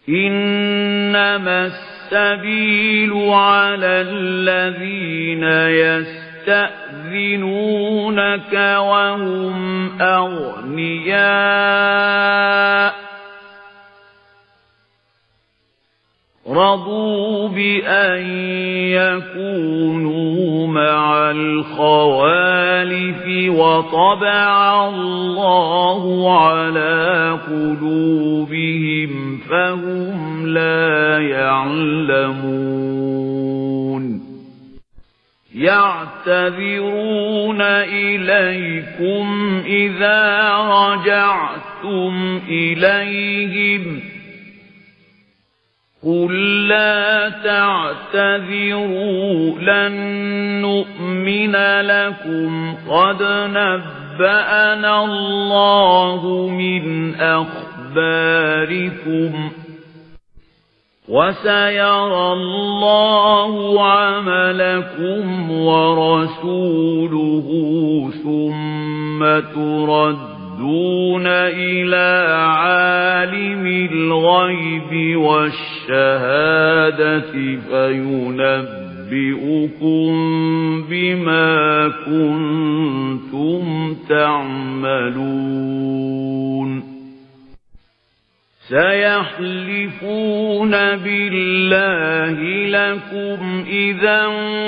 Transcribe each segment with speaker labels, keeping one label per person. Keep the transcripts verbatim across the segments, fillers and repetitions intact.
Speaker 1: إنما السبيل على الذين يستأذنونك وهم أغنياء رضوا بأن يكونوا مع الخوالف وطبع الله على قلوبهم فهم لا يعلمون يعتذرون إليكم إذا رجعتم إليهم قل لا تعتذروا لن نؤمن لكم قد نبأنا الله من أخباركم وسيرى الله عملكم ورسوله ثم تردون دون إلى عالم الغيب والشهادة فينبئكم بما كنتم تعملون سيحلفون بالله لكم إذا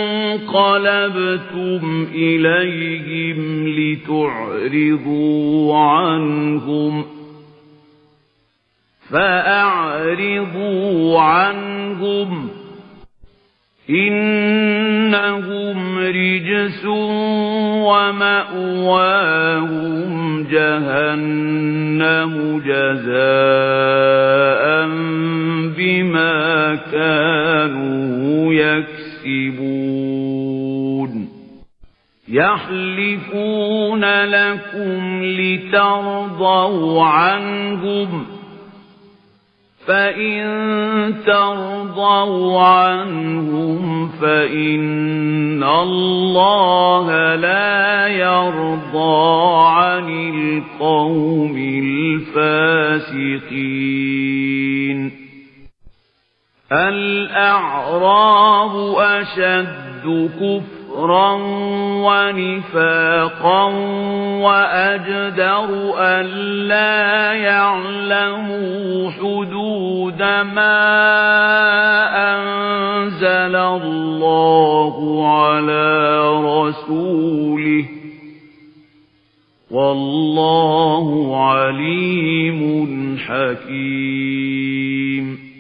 Speaker 1: انقلبتم إليهم لتعرضوا عنهم فأعرضوا عنهم إنهم رجس ومأواهم جهنم جزاء بما كانوا يكسبون يحلفون لكم لترضوا عنهم فإن ترضوا عنهم فإن الله لا يرضى عن القوم الفاسقين الأعراب أشد كفرا ونفاقا وأجدر ألا يعلموا حدود ما أنزل الله على رسوله والله عليم حكيم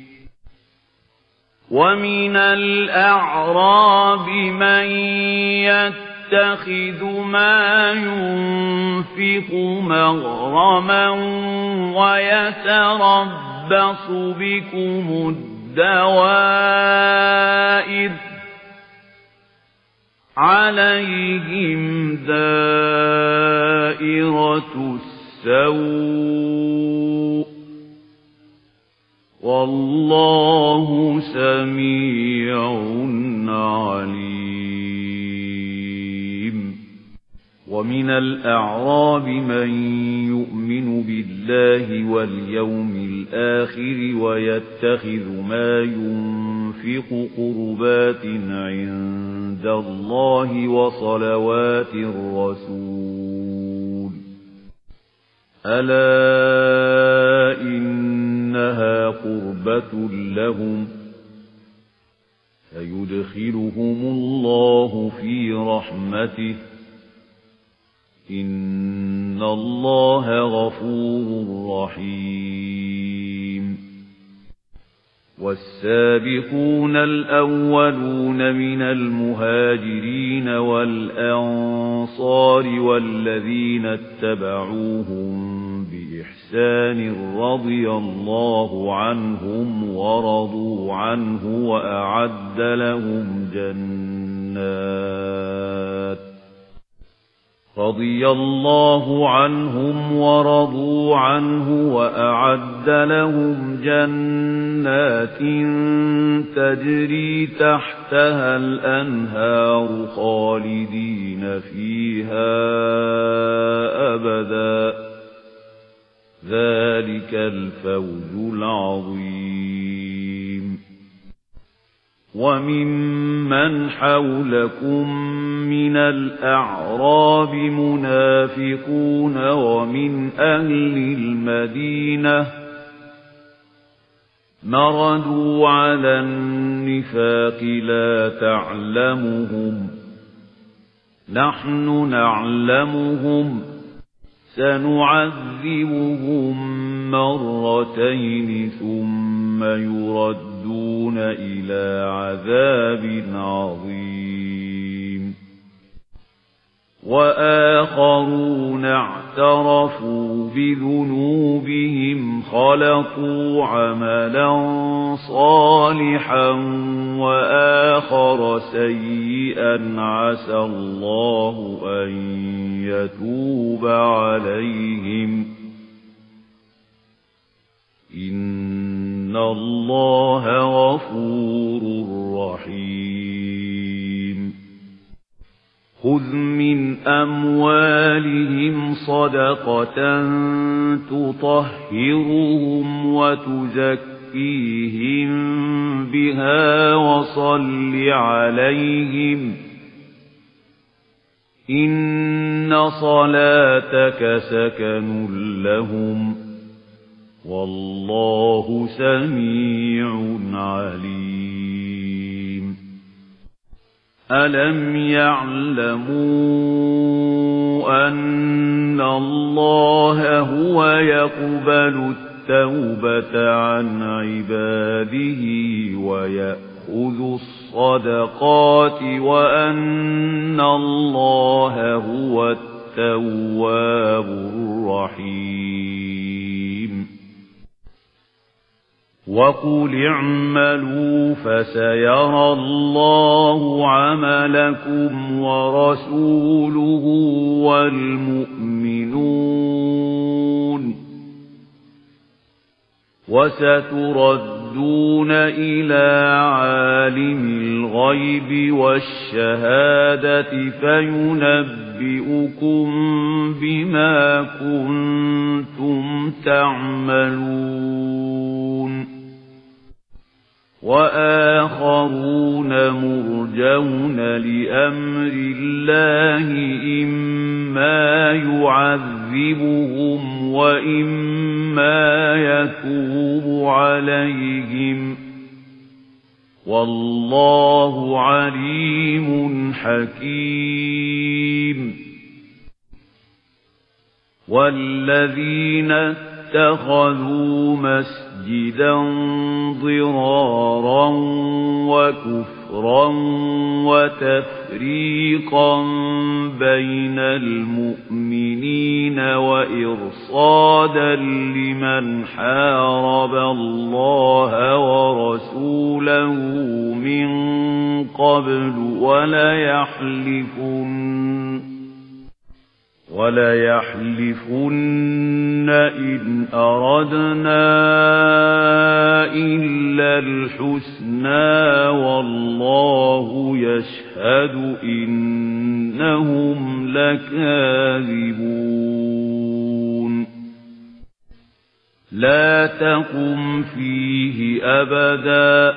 Speaker 1: ومن الأعراب من يتخذ ما ينفق مغرما ويتربص بكم الدوائر عليهم دائرة السوء والله سميع عليم ومن الأعراب من يؤمن بالله واليوم الآخر ويتخذ ما ينفق قربات عند الله وصلوات الرسول ألا إنها قربة لهم سيدخلهم الله في رحمته إن الله غفور رحيم والسابقون الأولون من المهاجرين والأنصار والذين اتبعوهم بإحسان رضي الله عنهم ورضوا عنه وأعد لهم جنات رضي الله عنهم ورضوا عنه وأعد لهم جنات تجري تحتها الأنهار خالدين فيها أبدا ذلك الفوز العظيم وَمِمَّنْ حَوْلَكُمْ مِنَ الْأَعْرَابِ مُنَافِقُونَ وَمِنْ أَهْلِ الْمَدِينَةِ مَرَدُوا عَلَى النِّفَاقِ لَا تَعْلَمُهُمْ نَحْنُ نَعْلَمُهُمْ سَنُعَذِّبُهُم مَّرَّتَيْنِ ثُمَّ يُرَدُّونَ إِلَى عَذَابٍ عَظِيمٍ وَآخَرُونَ اعْتَرَفُوا بِذُنُوبِهِمْ خَلَطُوا عَمَلًا صَالِحًا وَآخَرَ سَيِّئًا عَسَى اللَّهُ أَن يَتُوبَ عَلَيْهِمْ إِنَّ اللَّهَ غَفُورٌ رَّحِيمٌ خُذْ مِنْ أَمْوَالِهِمْ صَدَقَةً تُطَهِّرُهُمْ وَتُزَكِّيهِمْ بِهَا وَصَلِّ عَلَيْهِمْ إِنَّ صَلَاتَكَ سَكَنٌ لَّهُمْ وَاللَّهُ سَمِيعٌ عَلِيمٌ أَلَمْ يَعْلَمُوا أَنَّ اللَّهَ هُوَ يَقْبَلُ التَّوْبَةَ عَنْ عِبَادِهِ وَيَأْخُذُ الصَّدَقَاتِ وَأَنَّ اللَّهَ هُوَ التَّوَّابُ الرَّحِيمُ وَقُلِ اعْمَلُوا فَسَيَرَى اللَّهُ عَمَلَكُمْ وَرَسُولُهُ وَالْمُؤْمِنُونَ وَسَتُرَدُّونَ إِلَى عَالِمِ الْغَيْبِ وَالشَّهَادَةِ فَيُنَبِّئُكُم بِمَا كُنتُمْ تَعْمَلُونَ وَآخَرُونَ مُرْجَوْنَ لِأَمْرِ اللَّهِ إِمَّا يُعَذِّبُهُمْ وَإِمَّا يَتُوبُ عَلَيْهِمْ وَاللَّهُ عَلِيمٌ حَكِيمٌ وَالَّذِينَ اتَّخَذُوا مسجدا مسجدا ضرارا وكفرا وتفريقا بين المؤمنين وإرصادا لمن حارب الله ورسوله من قبل ولا يحلفن وَلَيَحْلِفُنَّ إِنْ أَرَدْنَا إِلَّا الْحُسْنَى وَاللَّهُ يَشْهَدُ إِنَّهُمْ لَكَاذِبُونَ لَا تَقُمْ فِيهِ أَبَدًا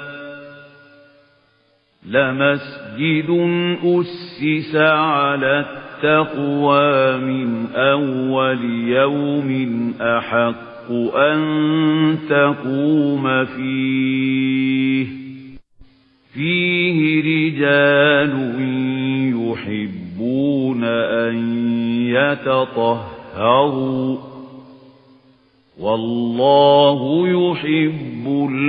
Speaker 1: لَمَسْجِدٌ أُسِّسَ عَلَى التَّقْوَى مِنْ أَوَّلِ يَوْمٍ أَحَقُّ أَن تَقُومَ فِيهِ فِيهِ رِجَالٌ يُحِبُّونَ أَن يَتَطَهَّرُوا وَاللَّهُ يُحِبُّ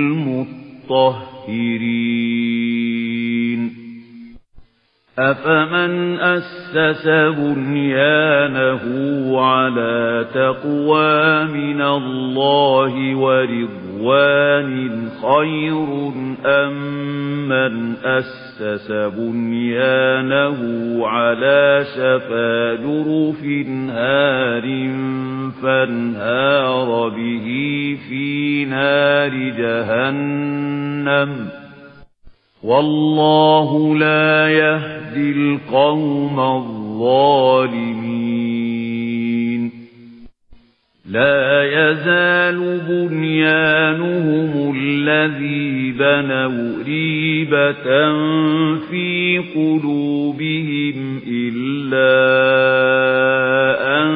Speaker 1: الْمُطَّهِّرِينَ أَفَمَنْ أَسَّسَ بُنْيَانَهُ عَلَى تَقْوَى مِنَ اللَّهِ وَرِضْوَانٍ خَيْرٌ أَمْ مَنْ أَسَّسَ بُنْيَانَهُ عَلَى شَفَا جُرُفٍ هَارٍ فَانْهَارَ بِهِ فِي نَارِ جَهَنَّمَ وَاللَّهُ لَا يَهْدِي الْقَوْمَ الظَّالِمِينَ لا يزال بنيانهم الذي بنوا ريبة في قلوبهم إلا أن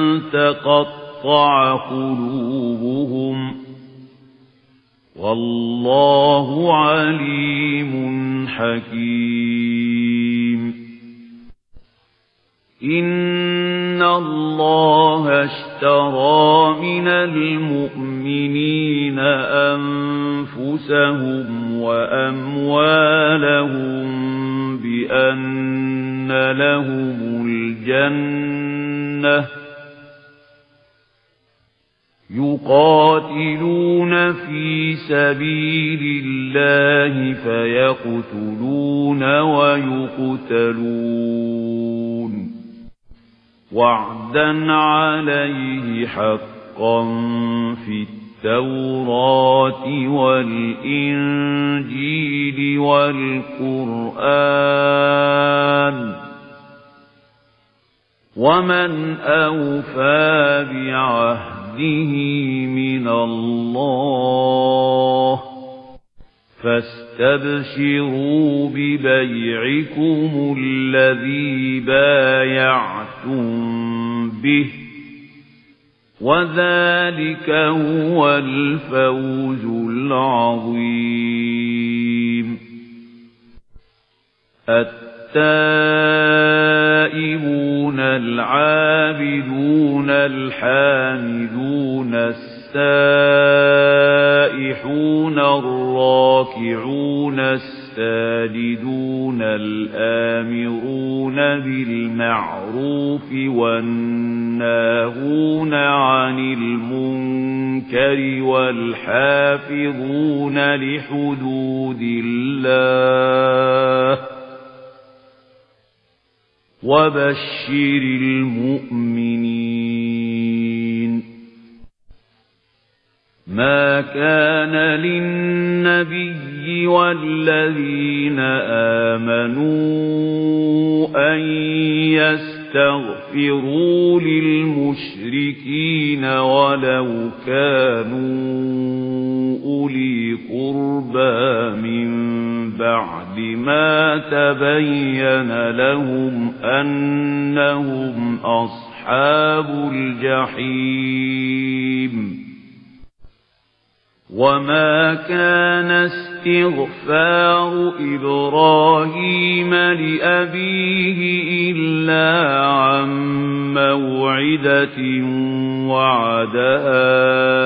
Speaker 1: تقطع قلوبهم والله عليم حكيم إن الله اشترى من المؤمنين أنفسهم وأموالهم بأن لهم الجنة يقاتلون في سبيل الله فيقتلون ويقتلون وعدا عليه حقا في التوراة والإنجيل والقرآن ومن أوفى بعهده من الله فاستبشروا ببيعكم الذي بايعتم به وذلك هو الفوز العظيم التائبون العابدون الحامدون السائحون الراكعون الساجدون الآمرون بالمعروف والناهون عن المنكر والحافظون لحدود الله وبشر المؤمنين ما كان للنبي والذين آمنوا أن يستغفروا للمشركين ولو كانوا أولي قربى من بعد ما تبين لهم أنهم أصحاب الجحيم وما كان استغفار إبراهيم لأبيه إلا عن موعدة وعدها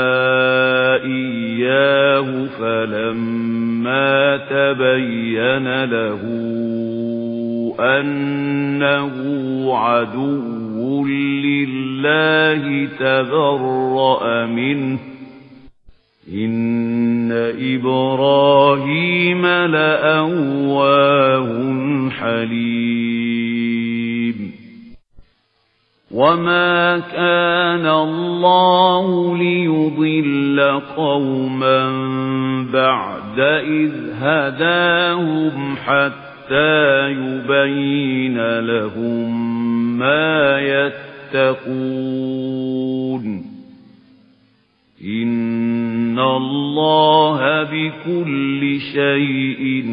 Speaker 1: إياه فلما تبين له أنه عدو لله تبرأ منه إن إبراهيم لأواه حليم وما كان الله ليضل قوما بعد إذ هداهم حتى يبين لهم ما يتقون إن الله بكل شيء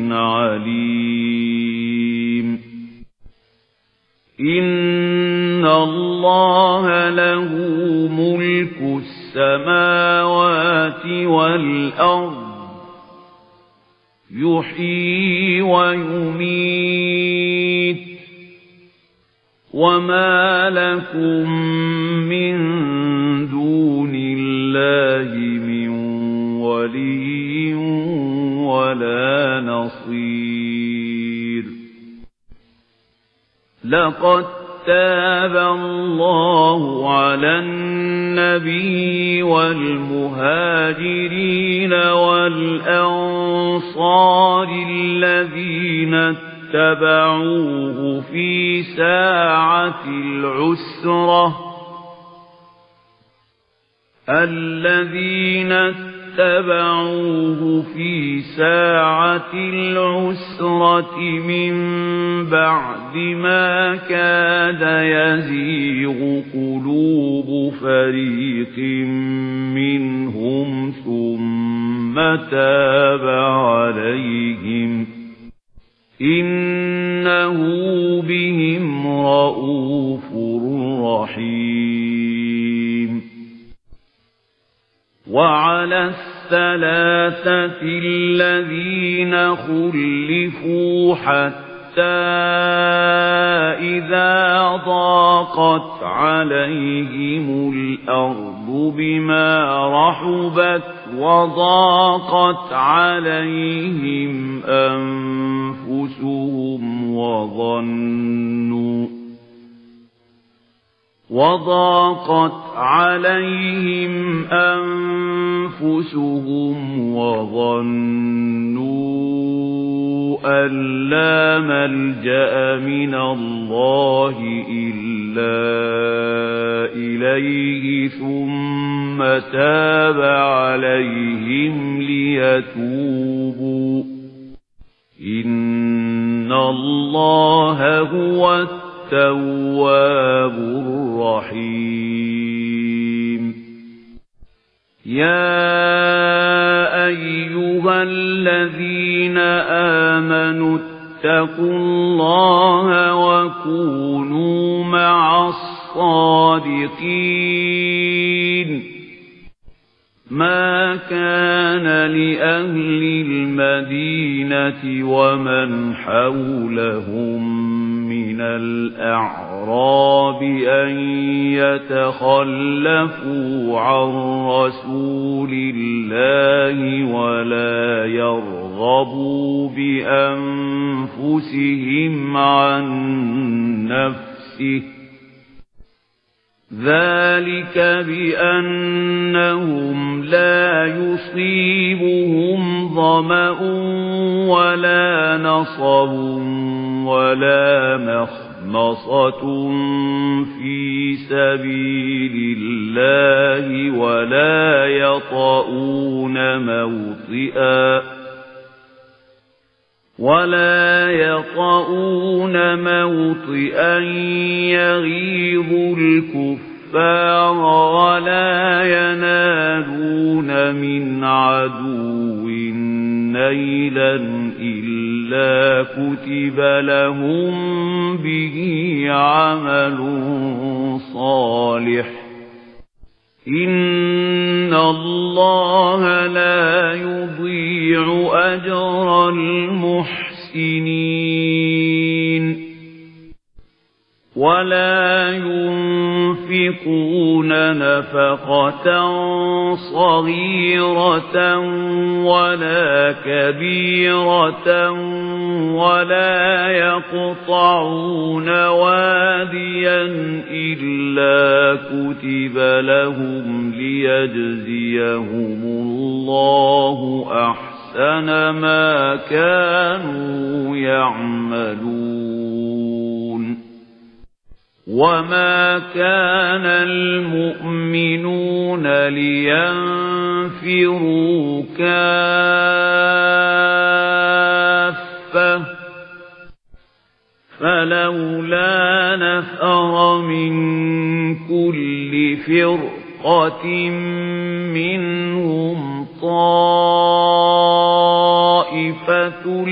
Speaker 1: عليم إن الله له ملك السماوات والأرض يحيي ويميت وما لكم من دون الله من ولي ولا نصير لقد تاب الله على النبي والمهاجرين والأنصار الذين اتبعوه في ساعة العسرة الذين اتبعوه في ساعة العسرة من بعد ما كاد يزيغ قلوب فريق منهم ثم تاب عليهم إنه بهم رءوف رحيم. وعلى الثلاثة الذين خلفوا حتى إذا ضاقت عليهم الأرض بما رحبت وضاقت عليهم أنفسهم وظنوا وضاقت عليهم أنفسهم وظنوا أن لا ملجأ من الله إلا إليه ثم تاب عليهم ليتوبوا إن الله هو التواب الرحيم. يا أيها الذين آمنوا اتقوا الله وكونوا مع الصادقين. ما كان لأهل المدينة ومن حولهم من الأعراب أن يتخلفوا عن رسول الله ولا يرغبوا بأنفسهم عن نفسه ذلك بأنهم لا يصيبهم ظمأ ولا نصب ولا مخمصة في سبيل الله ولا يطؤون موطئا ولا يطؤون موطئا يغيظ الكفار ولا ينالون من عدو نيلا إلا كتب لهم به عمل صالح إن الله لا يضيع أجر المحسنين. ولا ينفقون نفقة صغيرة ولا كبيرة ولا يقطعون واديا إلا كتب لهم ليجزيهم الله أحسن ما كانوا يعملون. وما كان المؤمنون لينفروا كافة فلولا نفر من كل فرقة منهم طائفة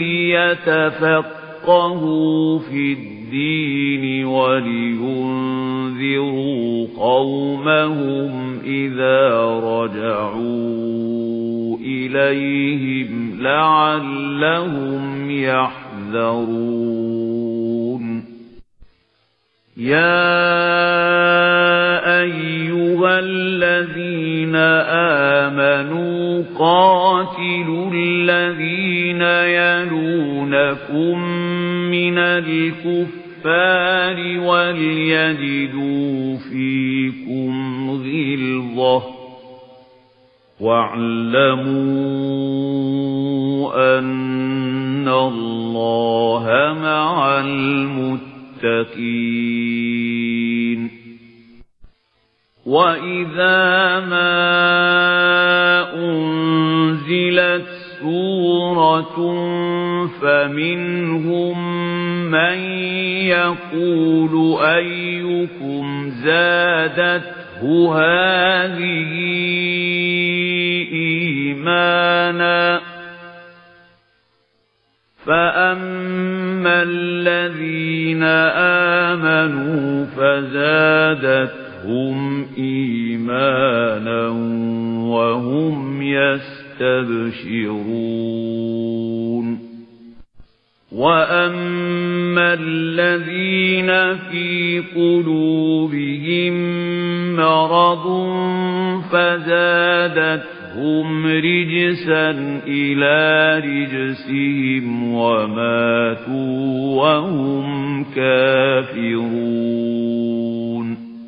Speaker 1: ليتفقهوا في الدين ولينذروا قومهم إذا رجعوا إليهم لعلهم يحذرون. يا أيها الذين آمنوا قاتلوا الذين يلونكم من الكفار وليجدوا فيكم غلظة واعلموا أن الله مع المتقين. وَإِذَا مَا أُنْزِلَتْ سُورَةٌ فَمِنْهُمْ مَنْ يَقُولُ أَيُّكُمْ زَادَتْهُ هَذِهِ إِيمَانًا فَأَمَّا الَّذِينَ آمَنُوا فَزَادَتْهُمْ إِيمَانًا وَهُمْ يَسْتَبْشِرُونَ وَأَمَّا الَّذِينَ فِي قُلُوبِهِم مَّرَضٌ فَزَادَتْهُمْ رِجْسًا إِلَى رِجْسِهِمْ وَمَاتُوا وَهُمْ كَافِرُونَ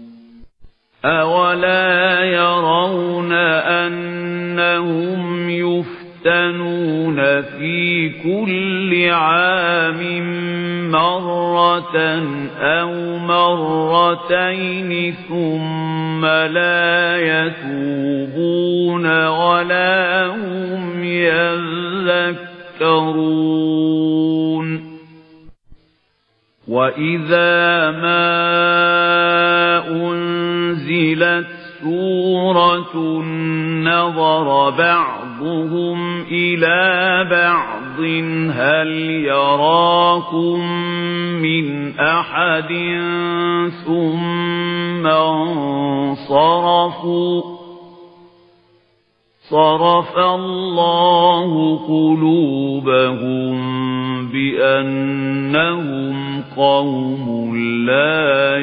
Speaker 1: أَوَلَا يَرَوْنَ أَنَّهُمْ يُفْتَنُونَ فِي كُلِّ عَامٍ مَّرَّةً أَوْ مَرَّتَيْنِ ثُمَّ لَا يَتُوبُونَ وَلَا هُمْ يَذَّكَّرُونَ وَإِذَا مَا أُنْزِلَتْ سُورَةٌ نَظَرَ بَعْضُهُمْ إِلَى بَعْضٍ هَلْ يَرَاكُمْ مِنْ أَحَدٍ ثُمَّ انصَرَفُوا صَرَفَ اللَّهُ قُلُوبَهُم بِأَنَّهُمْ قَوْمٌ لَّا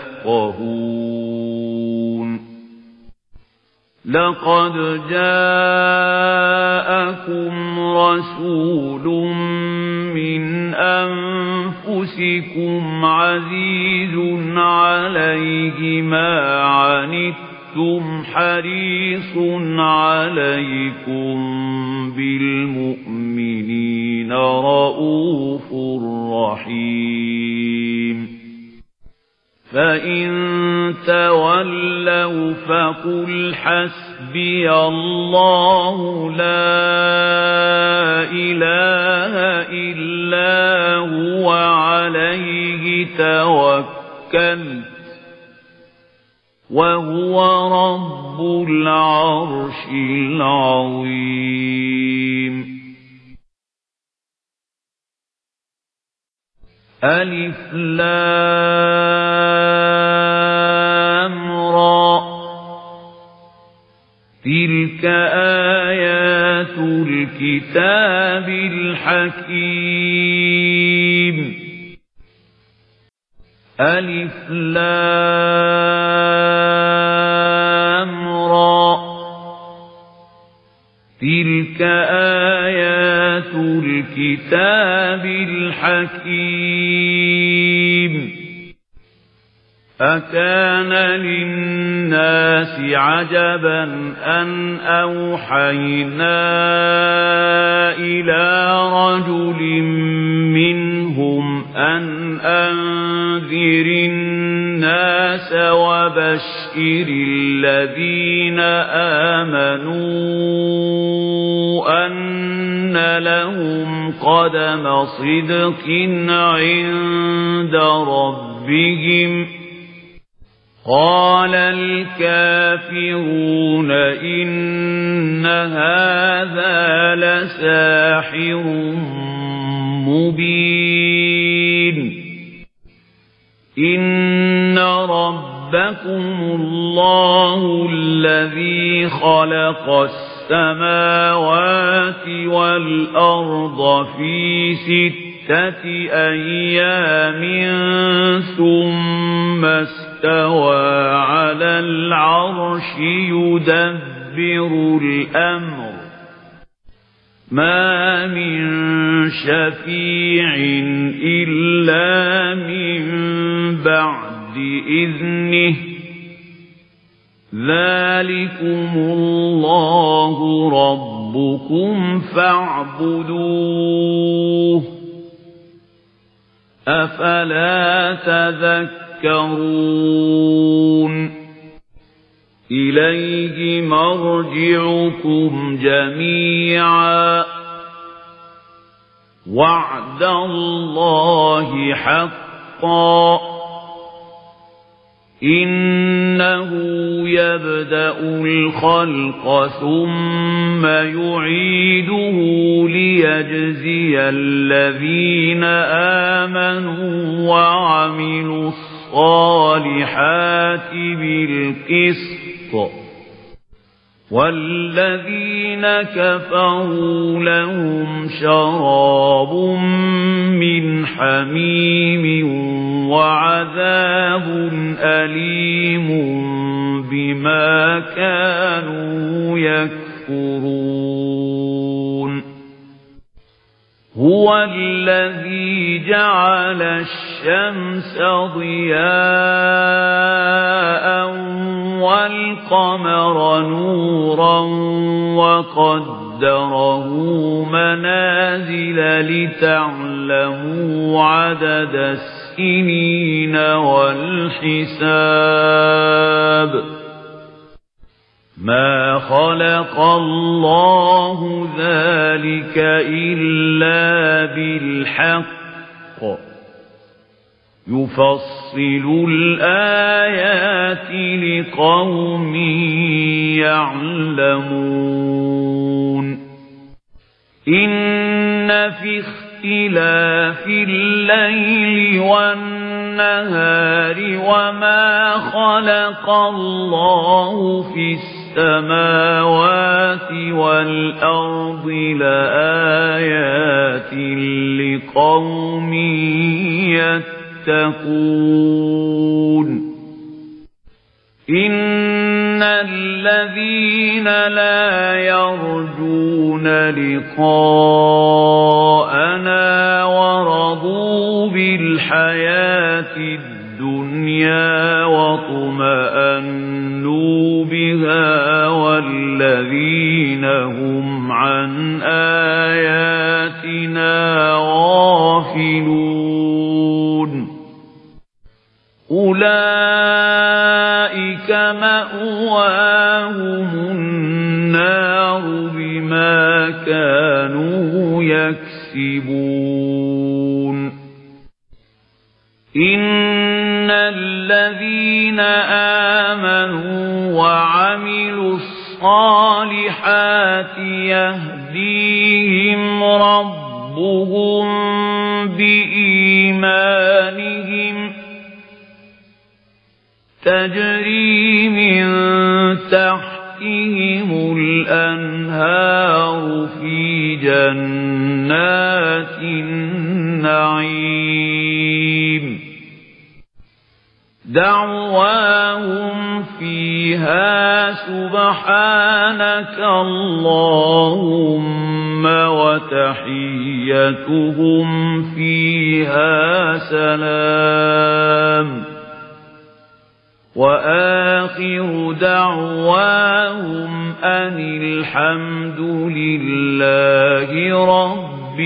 Speaker 1: يَفْقَهُونَ لَقَدْ جَاءَكُمْ رَسُولٌ مِّنْ أَنفُسِكُمْ عَزِيزٌ عَلَيْهِ مَا عَنِتُّمْ حَرِيصٌ عَلَيْكُمْ بِالْمُؤْمِنِينَ رَءُوفٌ رَّحِيمٌ فَإِن تَوَلَّوْا فَقُلْ حَسْبِيَ اللَّهُ لَا إِلَٰهَ إِلَّا هُوَ عَلَيْهِ تَوَكَّلْتُ وَهُوَ رَبُّ الْعَرْشِ الْعَظِيمِ أَلِفْ لَامْ رَاءٌ تِلْكَ آيَاتُ الْكِتَابِ الْحَكِيمِ أَلِفْ لَامْ رَاءٌ تِلْكَ آيَاتُ الْكِتَابِ الْحَكِيمِ أَكَانَ لِلنَّاسِ عَجَبًا أَنْ أَوْحَيْنَا إِلَى رَجُلٍ مِّنْهُمْ أَنْ أَنذِرِ النَّاسَ وَبَشِّرِ الَّذِينَ آمَنُوا أَنَّ لَهُمْ قَدَمَ صِدْقٍ عِندَ رَبِّهِمْ قَالَ الْكَافِرُونَ إِنَّ هَذَا لَسَاحِرٌ مُبِينٌ إِنَّ رَبَّكُمُ اللَّهُ الَّذِي خَلَقَ السَّمَاوَاتِ وَالْأَرْضَ فِي سِتَّةِ أَيَّامٍ ثُمَّ اسْتَوَى عَلَى الْعَرْشِ يُدَبِّرُ الْأَمْرَ مَا مِن شَفِيعٍ إِلَّا مِن بَعْدِ إِذْنِهِ ذَلِكُمُ اللَّهُ رَبُّكُمْ فَاعْبُدُوهُ أَفَلَا تَذَكَّرُونَ إليه مرجعكم جميعا وعد الله حقا إنه يبدأ الخلق ثم يعيده ليجزي الذين آمنوا وعملوا الصالحات بالقسط والذين كفروا لهم شراب من حميم وعذاب أليم بما كانوا يكفرون هو الذي جعل الشمس ضياء والقمر نورا وقدره منازل لتعلموا عدد السنين والحساب ما خلق الله ذلك إلا بالحق يفصل الآيات لقوم يعلمون إن في اختلاف الليل والنهار وما خلق الله في السماوات والأرض لآيات لقوم يتقون إن الذين لا يرجون لقاءنا ورضوا بالحياة الدنيا واطمأنوا بها والذين هم عن آياتنا غافلون أولئك مأواهم النار بما كانوا يكسبون إن الذين آمنوا وعملوا الصالحات يهديهم ربهم بإيمانهم تجري من تحتهم الأنهار في جنات النعيم دعواهم فيها سبحانك اللهم وتحيتهم فيها سلام وآخر دعواهم أن الحمد لله رب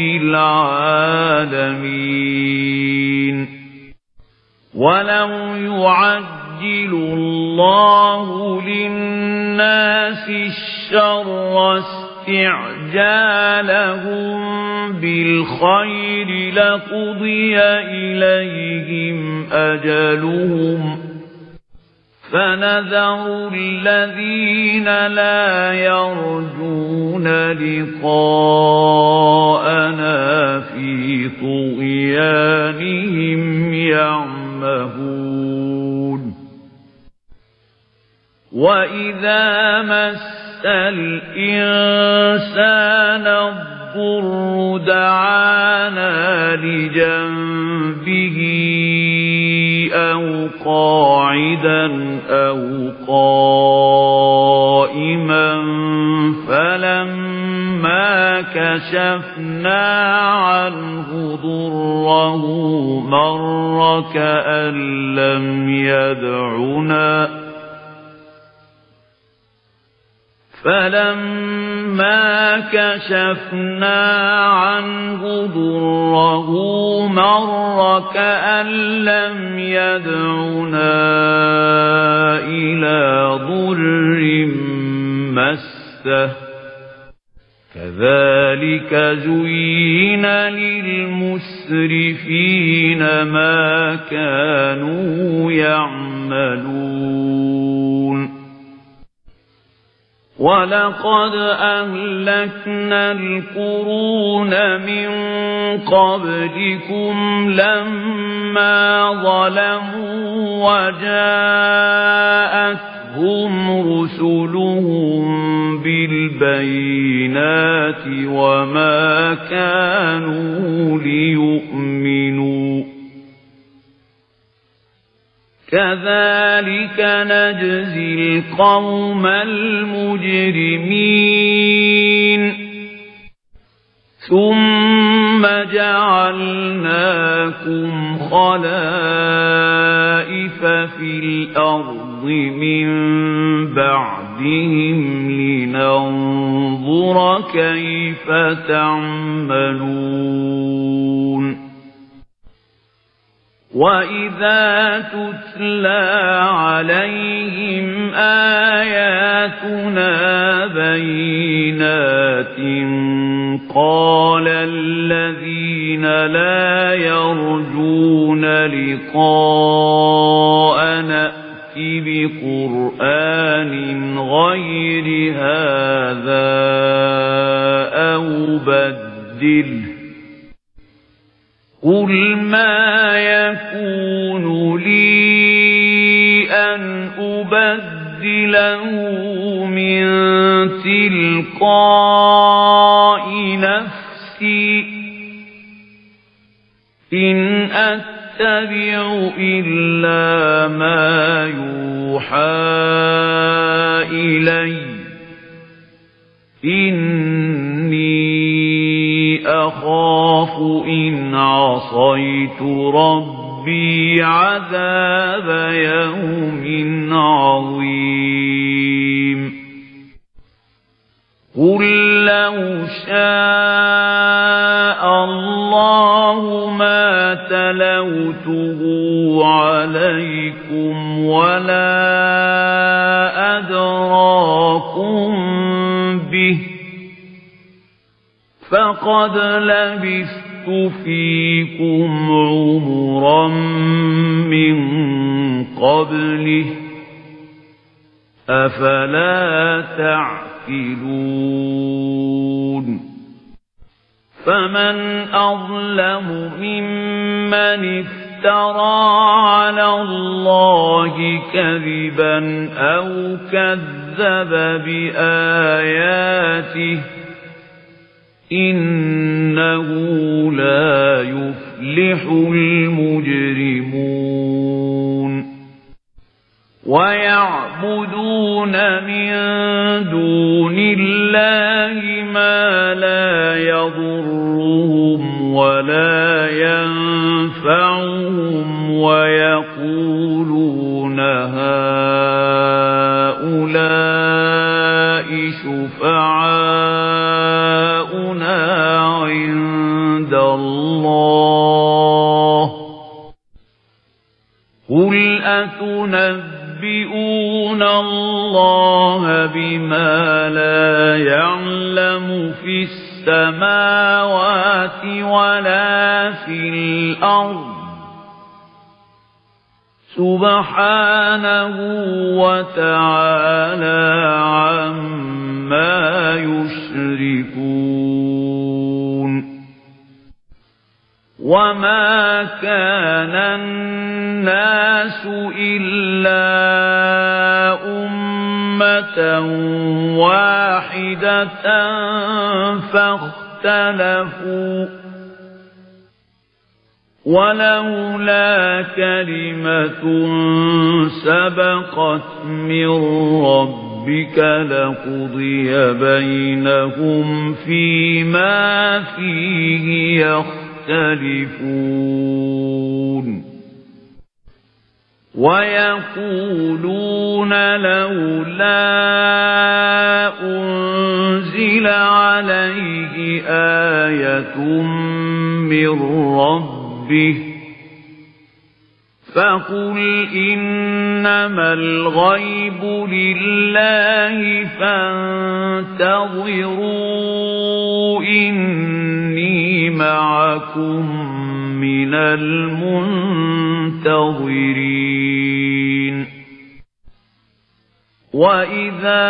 Speaker 1: العالمين ولو يعجل الله للناس الشر استعجالهم بالخير لقضي إليهم أجلهم فنذر الذين لا يرجون لقاءنا في طغيانهم يعمهون وإذا مس الإنسان الضر دعانا لجنبه أو قاعدا أو قائما فلما كشفنا عنه ضره مر كأن لم يدعنا فلما كشفنا عنه ضره مر كأن لم يدعنا إلى ضر مسه كذلك زين للمسرفين ما كانوا يعملون ولقد أهلكنا القرون من قبلكم لما ظلموا وجاءتهم رسلهم بالبينات وما كانوا ليؤمنوا كذلك نجزي القوم المجرمين ثم جعلناكم خلائف في الأرض من بعدهم لننظر كيف تعملون وَإِذَا تُتْلَى عَلَيْهِمْ آيَاتُنَا بَيِّنَاتٍ قَالَ الَّذِينَ لَا يَرْجُونَ لِقَاءَنَا ائْتِ بِقُرْآنٍ غَيْرِ هَذَا أَوْ بَدِّلْهُ قُلْ مَا يَكُونُ لِي أَنْ أُبَدِّلَهُ مِنْ تِلْقَاءِ نَفْسِي إِنْ أَتَّبِعُ إِلَّا مَا يُوحَى إِلَيَّ إِنِّي أخاف إن عصيت ربي عذاب يوم عظيم قل لو شاء الله ما تلوته عليكم ولا أدراكم به فقد لبثت فيكم عمرا من قبله أفلا تعقلون فمن أظلم ممن افترى على الله كذبا أو كذب بآياته إنه لا يفلح المجرمون ويعبدون من دون الله ما لا يضرهم ولا ينفعهم ويقولون هؤلاء شفعاؤنا عند الله قل أتنبئون الله بما لا يعلم في السماوات ولا في الأرض سبحانه وتعالى عما يشركون وما كان الناس إلا أمة واحدة فاختلفوا ولولا كلمة سبقت من ربك لقضي بينهم فيما فيه يختلفون ويقولون لولا أنزل عليه آية من ربه فقل إنما الغيب لله فانتظروا إني معكم من المنتظرين وإذا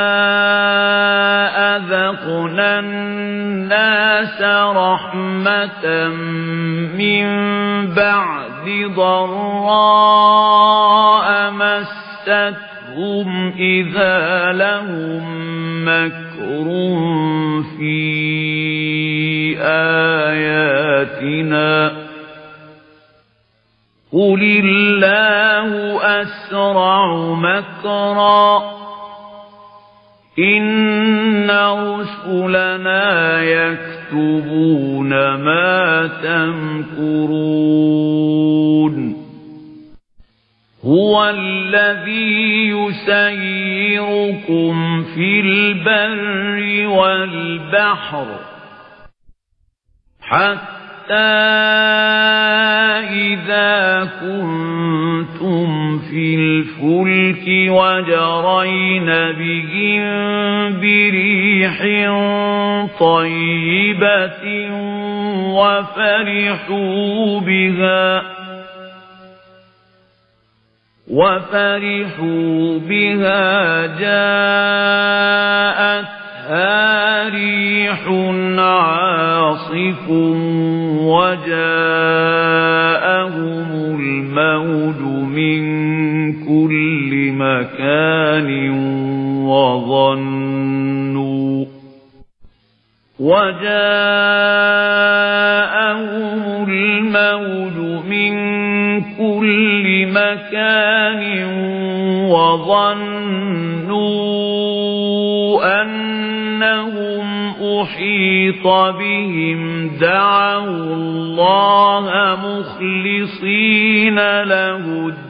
Speaker 1: أذقنا الناس رحمة من بعد ضراء مستهم إذا لهم مكر في آياتنا قل الله أسرع مكرا إن رسلنا يكتبون ما تمكرون هو الذي يسيركم في البر والبحر حتى إذا كنتم في الفلك وجرين بهم بريح طيبة وفرحوا بها وفرحوا بها جاءتها ريح عاصف وجاءهم الموج من كل مكان وظنوا وجاءهم الموج من كل مكان وظنوا أنهم أحيط بهم دعوا الله مخلصين له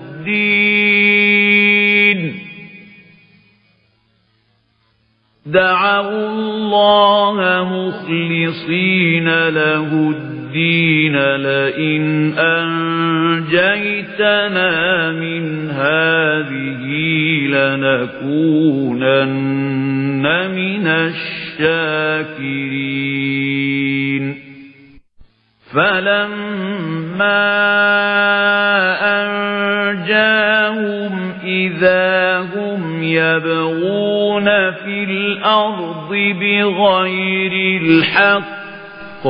Speaker 1: الدين دعوا الله مخلصين له الدين لئن أنجيتنا من هذه لنكونن من الشاكرين فلما أنجاهم إذا هم يبغون في الأرض بغير الحق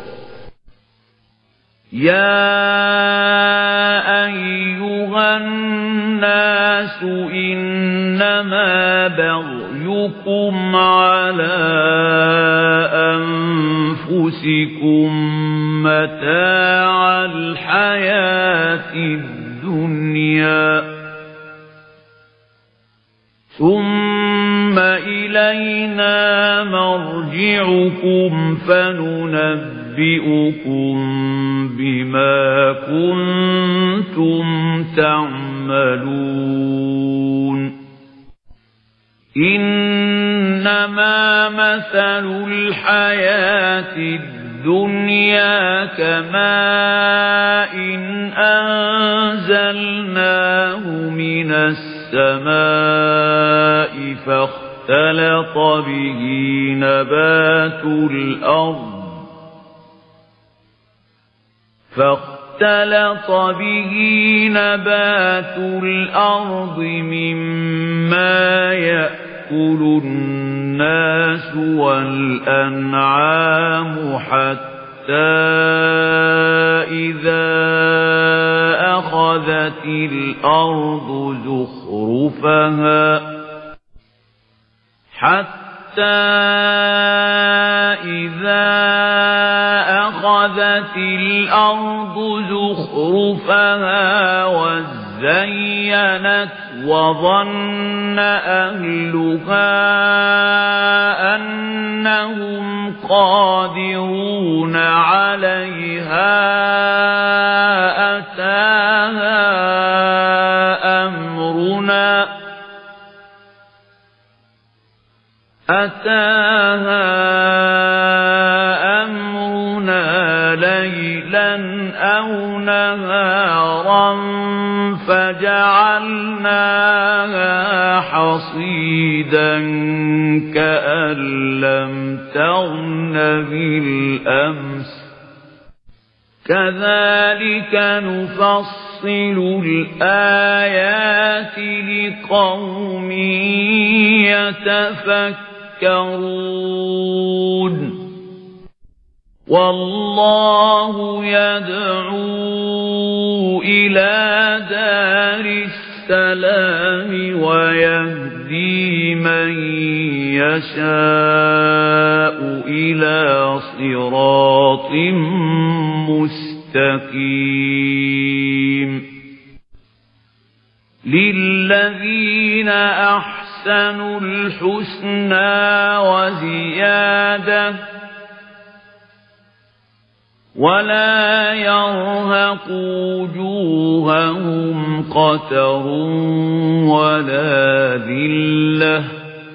Speaker 1: يا أيها الناس إنما بغيكم على أنفسكم متاع الحياة الدنيا ثم إلينا مرجعكم فننبئكم بما كنتم تعملون إنما مثل الحياة الدنيا كماء أنزلناه من السماء فاختلط به نبات الأرض فاختلط به نبات الأرض مما يأكل الناس والأنعام حتى إذا أخذت الأرض زخرفها حتى إذا أخذت الأرض زخرفها وزينت وظن أهلها أنهم قادرون عليها أتاها أمرنا أتاها ليلا أو نهارا فجعلناها حصيدا كأن لم تغن بالأمس كذلك نفصل الآيات لقوم يتفكرون والله يدعو إلى دار السلام ويهدي من يشاء إلى صراط مستقيم للذين أحسنوا الحسنى وزيادة ولا يرهق وجوههم قتر ولا ذلة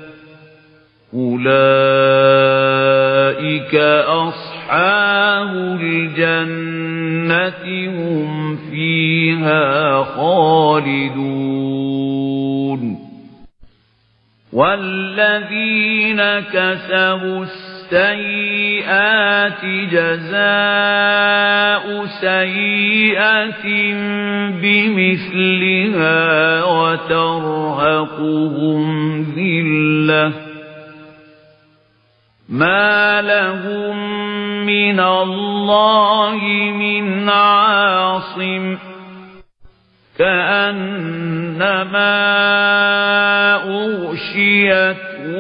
Speaker 1: أولئك أصحاب الجنة هم فيها خالدون والذين كسبوا السيئات جزاء سيئة بمثلها وترهقهم ذلة ما لهم من الله من عاصم كأنما أغشيت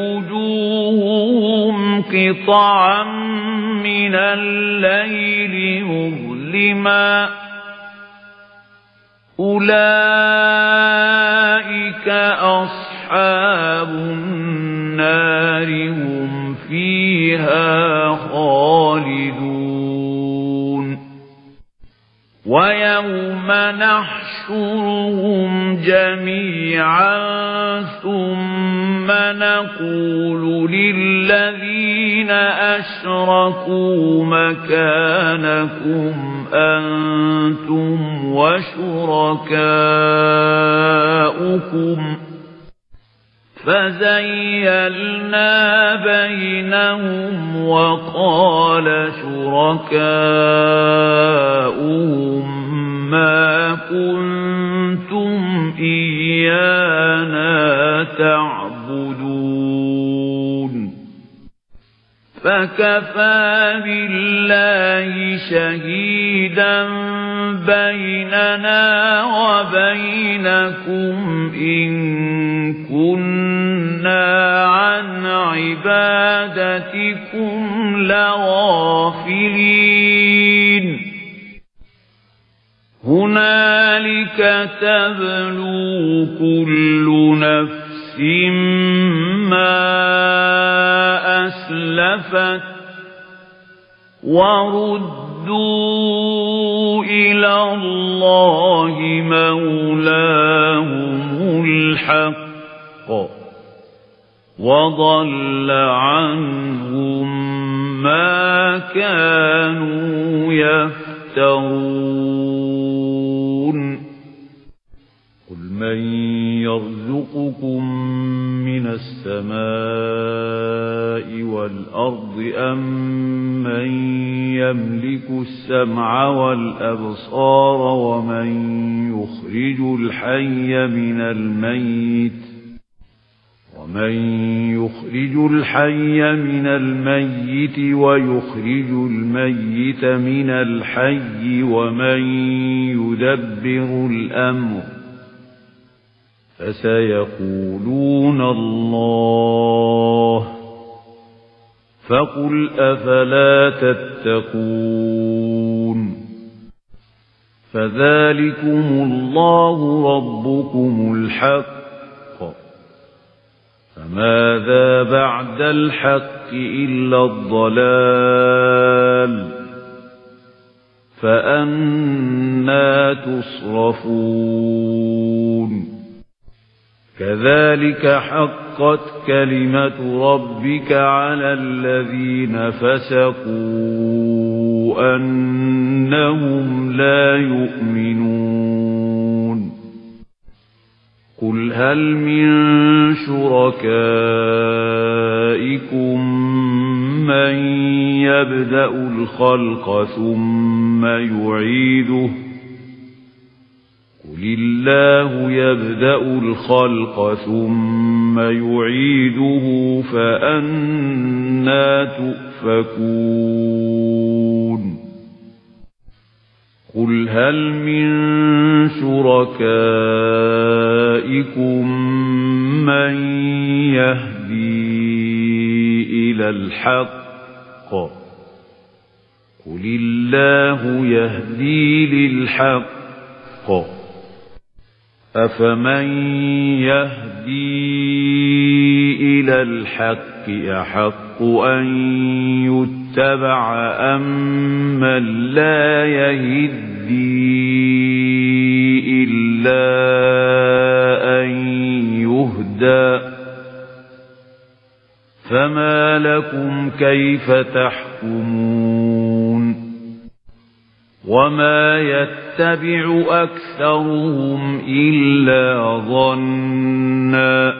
Speaker 1: وجوههم قطعا من الليل مظلما أولئك أصحاب النار هم فيها خالدون ويوم نحشرهم جميعا ثم نقول للذين أشركوا مكانكم أنتم وشركاؤكم فزيلنا بينهم وقال شركاؤهم ما كنتم إيانا تعبدون فكفى بالله شهيدا بيننا وبينكم إن كنا عن عبادتكم لغافلين هنالك تبلو كل نفس ما أسلفت وردوا إلى الله مولاهم الحق وضل عنهم ما كانوا يفترون قل من يرزقكم من السماء والأرض أم من يملك السمع والأبصار ومن يخرج الحي من الميت ومن يخرج الحي من الميت ويخرج الميت من الحي ومن يدبر الأمر فسيقولون الله فقل أفلا تتقون فذلكم الله ربكم الحق فماذا بعد الحق إلا الضلال فأنى تصرفون كذلك حقت كلمة ربك على الذين فسقوا أنهم لا يؤمنون قل هل من شركائكم من يبدأ الخلق ثم يعيده قل الله يبدأ الخلق ثم يعيده فأنى تؤفكون قل هل من شركائكم من يهدي إلى الحق قل الله يهدي للحق أفمن يهدي إلى الحق أحق أن يتبع أم من لا يهدي إلا أن يهدى فما لكم كيف تحكمون وما يتبع أكثرهم إلا ظنا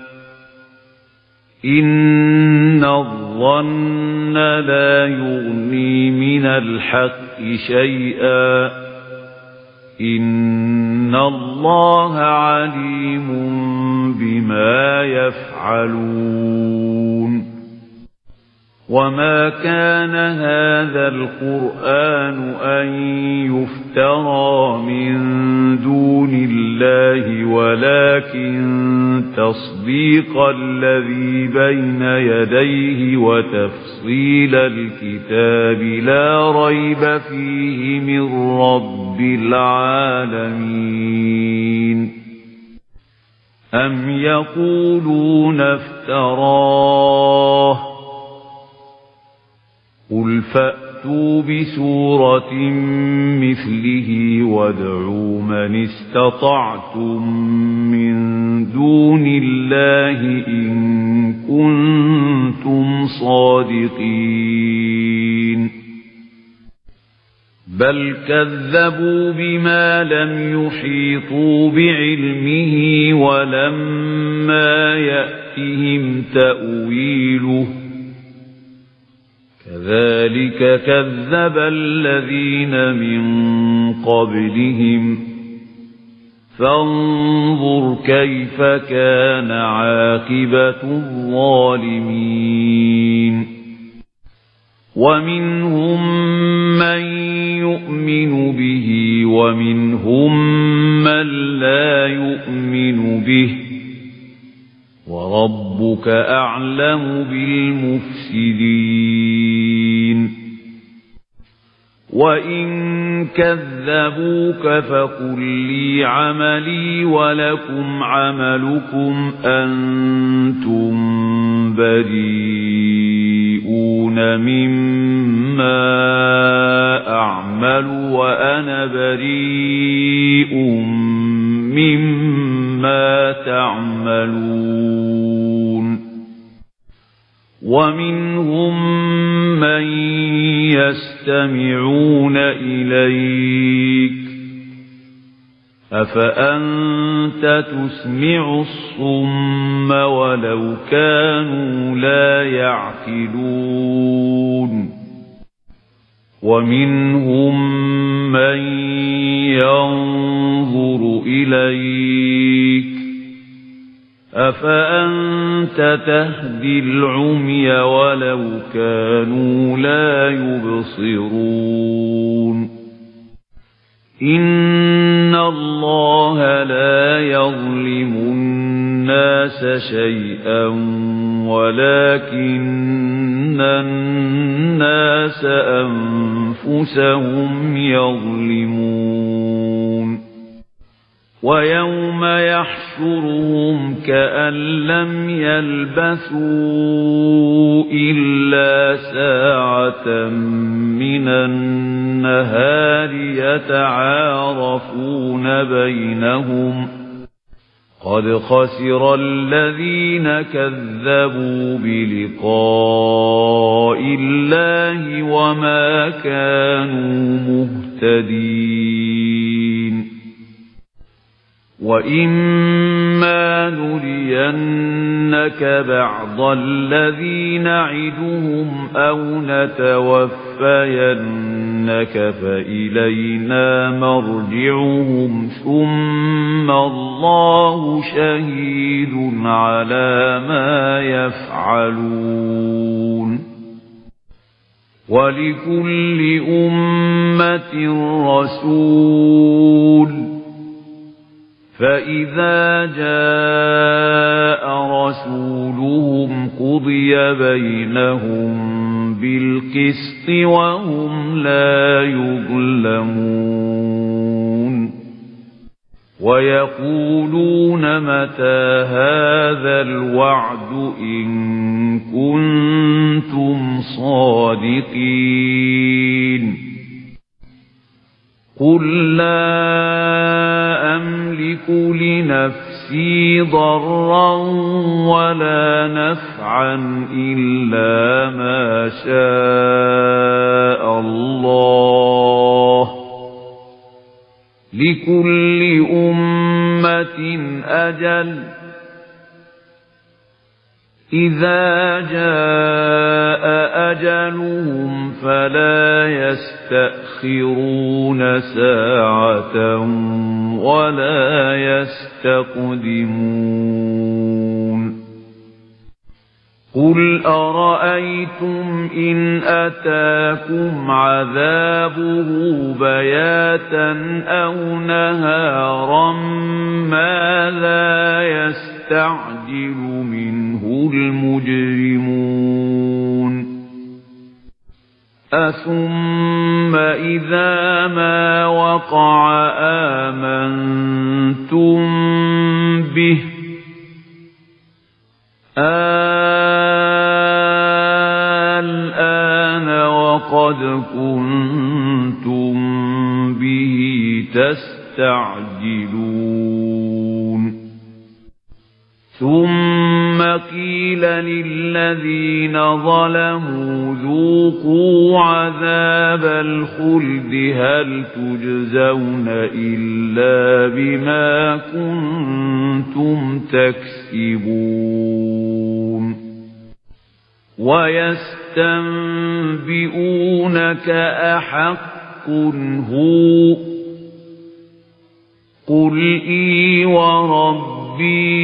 Speaker 1: إن الظن لا يغني من الحق شيئا إن الله عليم بما يفعلون وما كان هذا القرآن أن يفترى من دون الله ولكن تصديق الذي بين يديه وتفصيل الكتاب لا ريب فيه من رب العالمين أم يقولون افتراه قل فأتوا بسورة مثله وادعوا من استطعتم من دون الله إن كنتم صادقين بل كذبوا بما لم يحيطوا بعلمه ولما يأتهم تأويله كذلك كذب الذين من قبلهم فانظر كيف كان عاقبة الظالمين ومنهم من يؤمن به ومنهم من لا يؤمن به وربك أعلم بالمفسدين وإن كذبوك فقل لي عملي ولكم عملكم أنتم بريئون مما أعمل وأنا بريء مما تعملون ومنهم من يستمعون إليك أفأنت تسمع الصم ولو كانوا لا يعقلون ومنهم من ينظر إليك أفأنت تهدي العمي ولو كانوا لا يبصرون إن الله لا يظلم الناس شيئا ولكن الناس أنفسهم يظلمون ويوم يحشرهم كأن لم يلبثوا إلا ساعة من النهار يتعارفون بينهم قد خسر الذين كذبوا بلقاء الله وما كانوا مهتدين وإما نرينك بعض الذي نعدهم أو نتوفينك فإلينا مرجعهم ثم الله شهيد على ما يفعلون ولكل أمة رسول فإذا جاء رسولهم قضي بينهم بالقسط وهم لا يظلمون ويقولون متى هذا الوعد إن كنتم صادقين قل لا أملك لنفسي ضرا ولا نفعا إلا ما شاء الله لكل أمة أجل إذا جاء أجلهم فلا يستأخرون ساعة ولا يستقدمون قل أرأيتم إن أتاكم عذابه بياتا أو نهارا ماذا يستعجل منه المجرمون أثم إذا ما وقع آمنتم به الآن وقد كنتم به تستعجلون ثم قيل للذين ظلموا ذوقوا عذاب الخلد هل تجزون إلا بما كنتم تكسبون ويستنبئونك أحق هو قل إي وربي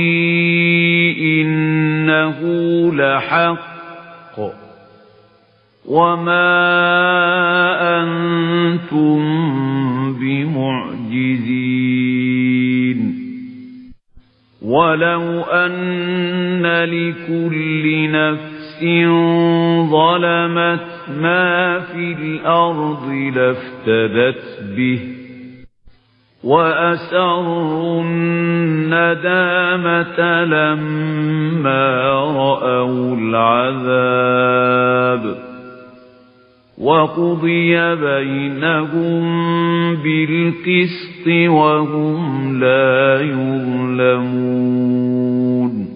Speaker 1: إنه لحق وما أنتم بمعجزين ولو أن لكل نفس ظلمت ما في الأرض لافتدت به وأسروا الندامة لما رأوا العذاب وقضي بينهم بالقسط وهم لا يظلمون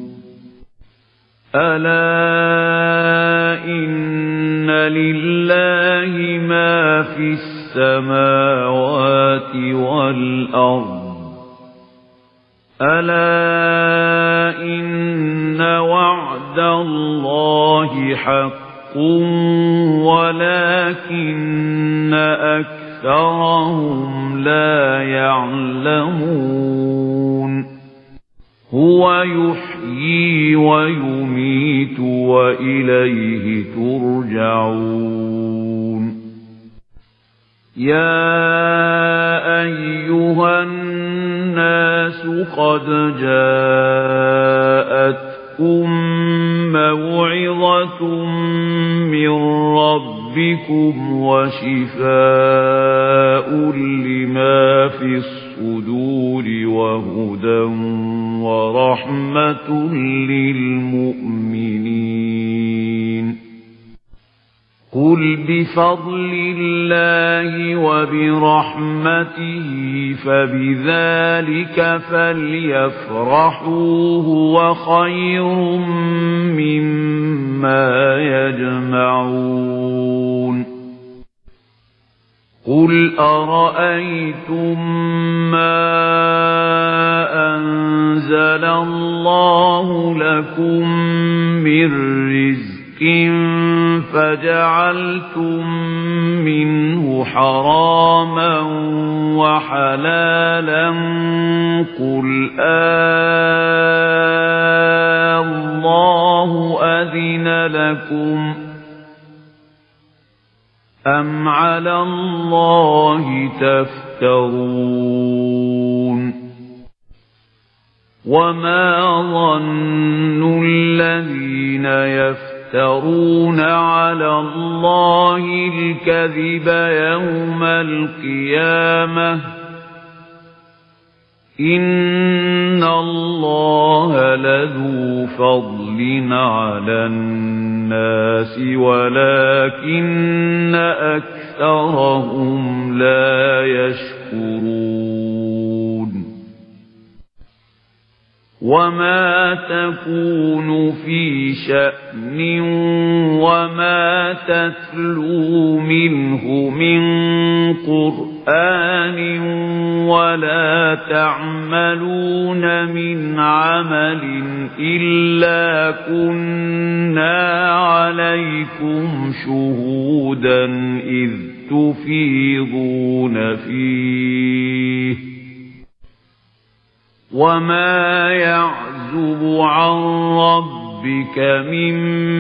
Speaker 1: ألا إن لله ما في السماوات والأرض ألا إن وعد الله حق ولكن أكثرهم لا يعلمون هو يحيي ويميت وإليه ترجعون يا أيها الناس قد جاءتكم موعظة من ربكم وشفاء لما في الصدور وهدى ورحمة للمؤمنين قل بفضل الله وبرحمته فبذلك فليفرحوا هو خير مما يجمعون قل أرأيتم ما أنزل الله لكم من رزق فجعلتم منه حراما وحلالا قل آه الله أذن لكم أم على الله تفترون وما ظن الذين يفترون على الله الكذب يوم القيامة إن الله لذو فضل على الناس ولكن أكثرهم لا يشكرون وما تكون في شأن وما تتلو منه من قرآن ولا تعملون من عمل إلا كنا عليكم شهودا إذ تفيضون فيه وما يعزب عن ربك من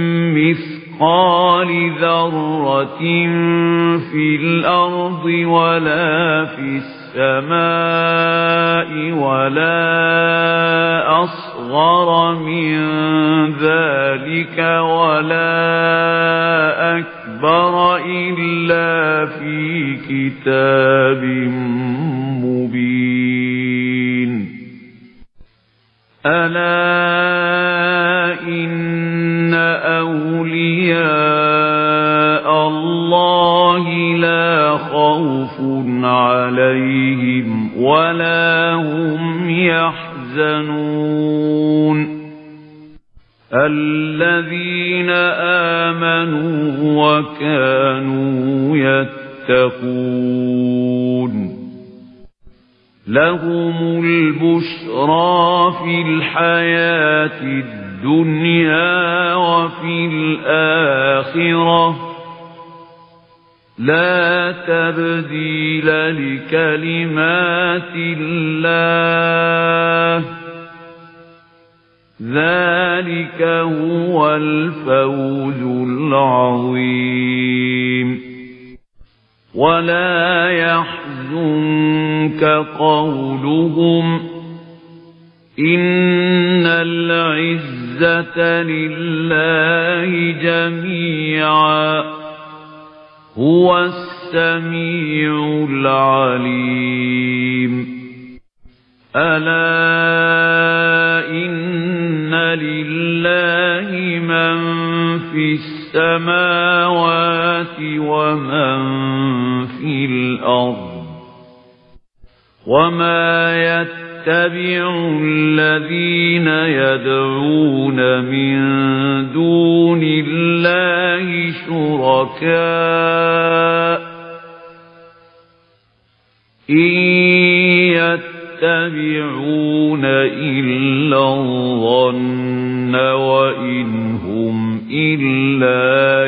Speaker 1: مثقال ذرة في الأرض ولا في السماء ولا أصغر من ذلك ولا أكبر إلا في كتاب مبين ألا إن أولياء الله لا خوف عليهم ولا هم يحزنون الذين آمنوا وكانوا يتقون لهم البشرى في الحياة الدنيا وفي الآخرة لا تبديل لكلمات الله ذلك هو الفوز العظيم ولا يحزنك قولهم إن العزة لله جميعا هو السميع العليم ألا إن لله من في السماوات ومن في الأرض وما يتبع الذين يدعون من دون الله شركاء إن يتبعون إلا الظن وإن هم إلا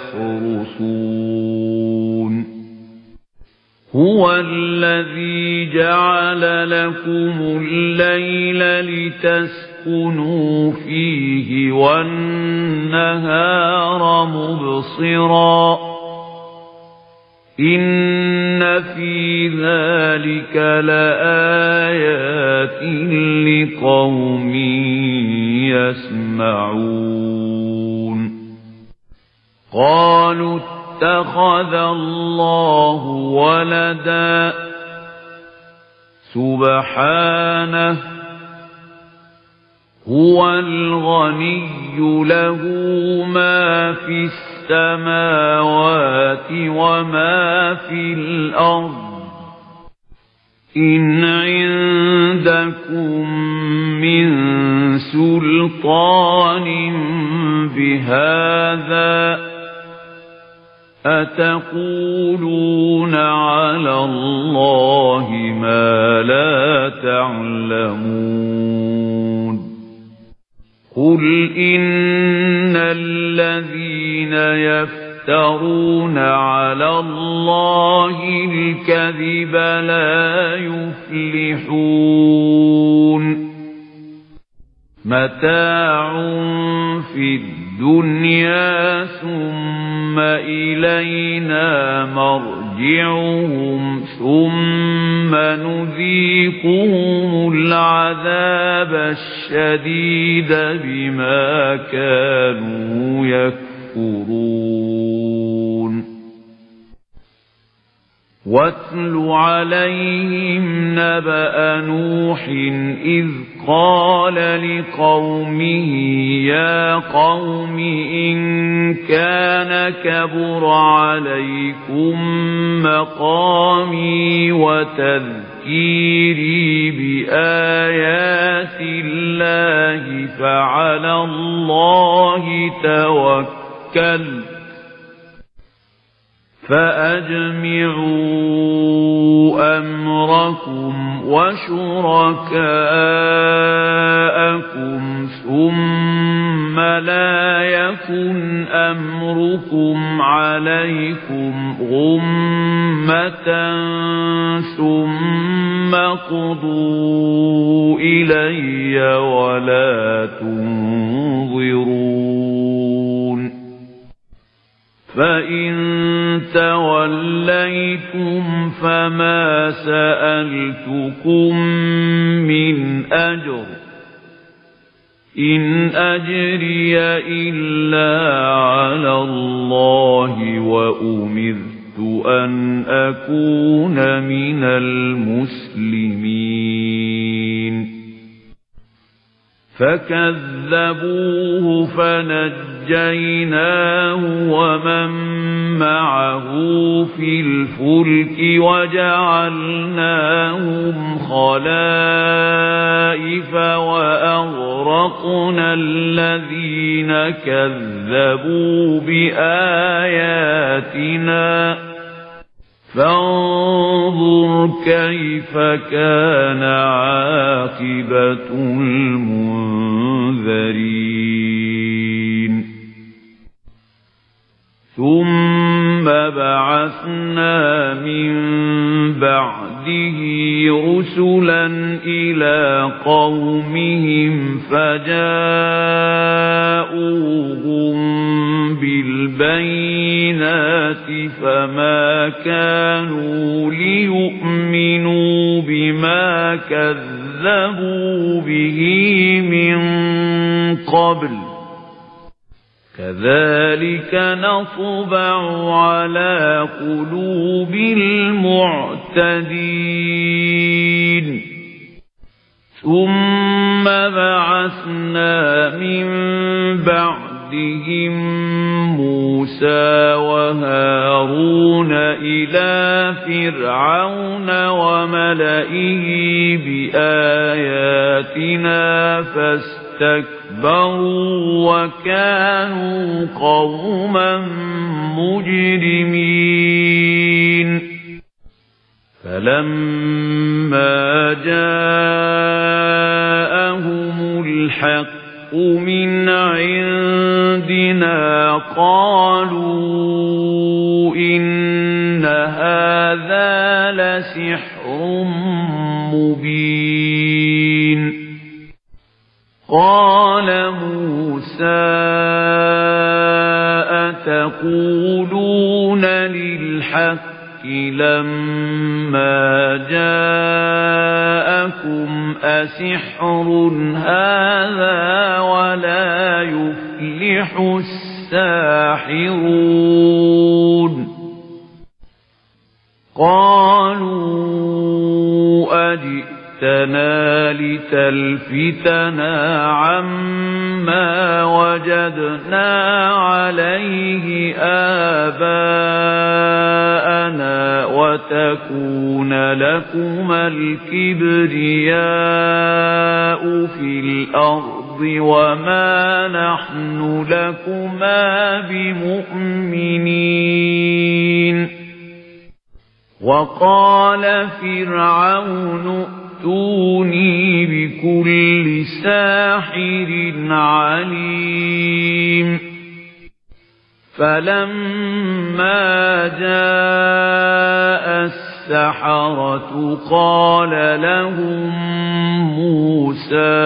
Speaker 1: يخرصون هو الذي جعل لكم الليل لتسكنوا فيه والنهار مبصرا إن في ذلك لآيات لقوم يسمعون قالوا اتخذ الله ولدا سبحانه هُوَ الْغَنِيُّ لَهُ مَا فِي السَّمَاوَاتِ وَمَا فِي الْأَرْضِ إِنْ عِندَكُمْ مِنْ سُلْطَانٍ بِهَذَا أَتَقُولُونَ عَلَى اللَّهِ مَا لَا تَعْلَمُونَ قُلْ إِنَّ الَّذِينَ يَفْتَرُونَ عَلَى اللَّهِ الْكَذِبَ لَا يُفْلِحُونَ مَتَاعٌ فِي الدُّنْيَا ثُمَّ إِلَيْنَا مَرْجِعُهُمْ ثُمَّ نُذِيقُهُمُ الْعَذَابَ الشَّدِيدَ بِمَا كَانُوا يَكْفُرُونَ وَاتْلُ عَلَيْهِمْ نَبَأَ نُوحٍ إِذْ قَالَ لِقَوْمِهِ يَا قَوْمِ إِنْ كَانَ كَبُرَ عَلَيْكُمْ مَقَامِي وَتَذْكِيرِي بِآيَاتِ اللَّهِ فَعَلَى اللَّهِ تَوَكَّلْتُ فَأَجْمِعُوا أَمْرَكُمْ وَشُرَكَاءَكُمْ ثُمَّ لَا يَكُنْ أَمْرُكُمْ عَلَيْكُمْ غُمَّةً ثُمَّ اقْضُوا إِلَيَّ وَلَا تُنظِرُونَ فَإِن تَوَلَّيْتُمْ فَمَا سَأَلْتُكُمْ مِنْ أَجْرٍ إِنْ أَجْرِيَ إِلَّا عَلَى اللَّهِ وَأُمِرْتُ أَنْ أَكُونَ مِنَ الْمُسْلِمِينَ فَكَذَّبُوهُ فَنَجَّيْنَاهُ وَمَن مَّعَهُ فِي الْفُلْكِ وَجَعَلْنَاهُمْ خَلَائِفَ وَأَغْرَقْنَا الَّذِينَ كَذَّبُوا بِآيَاتِنَا فانظر كيف كان عاقبة المنذرين ثم بعثنا من بعده رسلا إلى قومهم فجاءوهم بالبينات فما كانوا ليؤمنوا بما كذبوا به من قبل كذلك نطبع على قلوب المعتدين ثم بعثنا من بعدهم موسى وهارون إلى فرعون وملئه بآياتنا فاستكبروا وكانوا قوما مجرمين فلما جاءهم الحق من عندنا قالوا إن هذا لسحر مبين قال موسى أتقولون للحق لما جاءكم أسحر هذا ولا يفلح الساحرون قالوا أجئتنا جئتنا لتلفتنا عما وجدنا عليه آباءنا وتكون لكما الكبرياء في الأرض وما نحن لكما بمؤمنين وقال فرعون ائتوني بكل ساحر عليم فلما جاء السحرة قال لهم موسى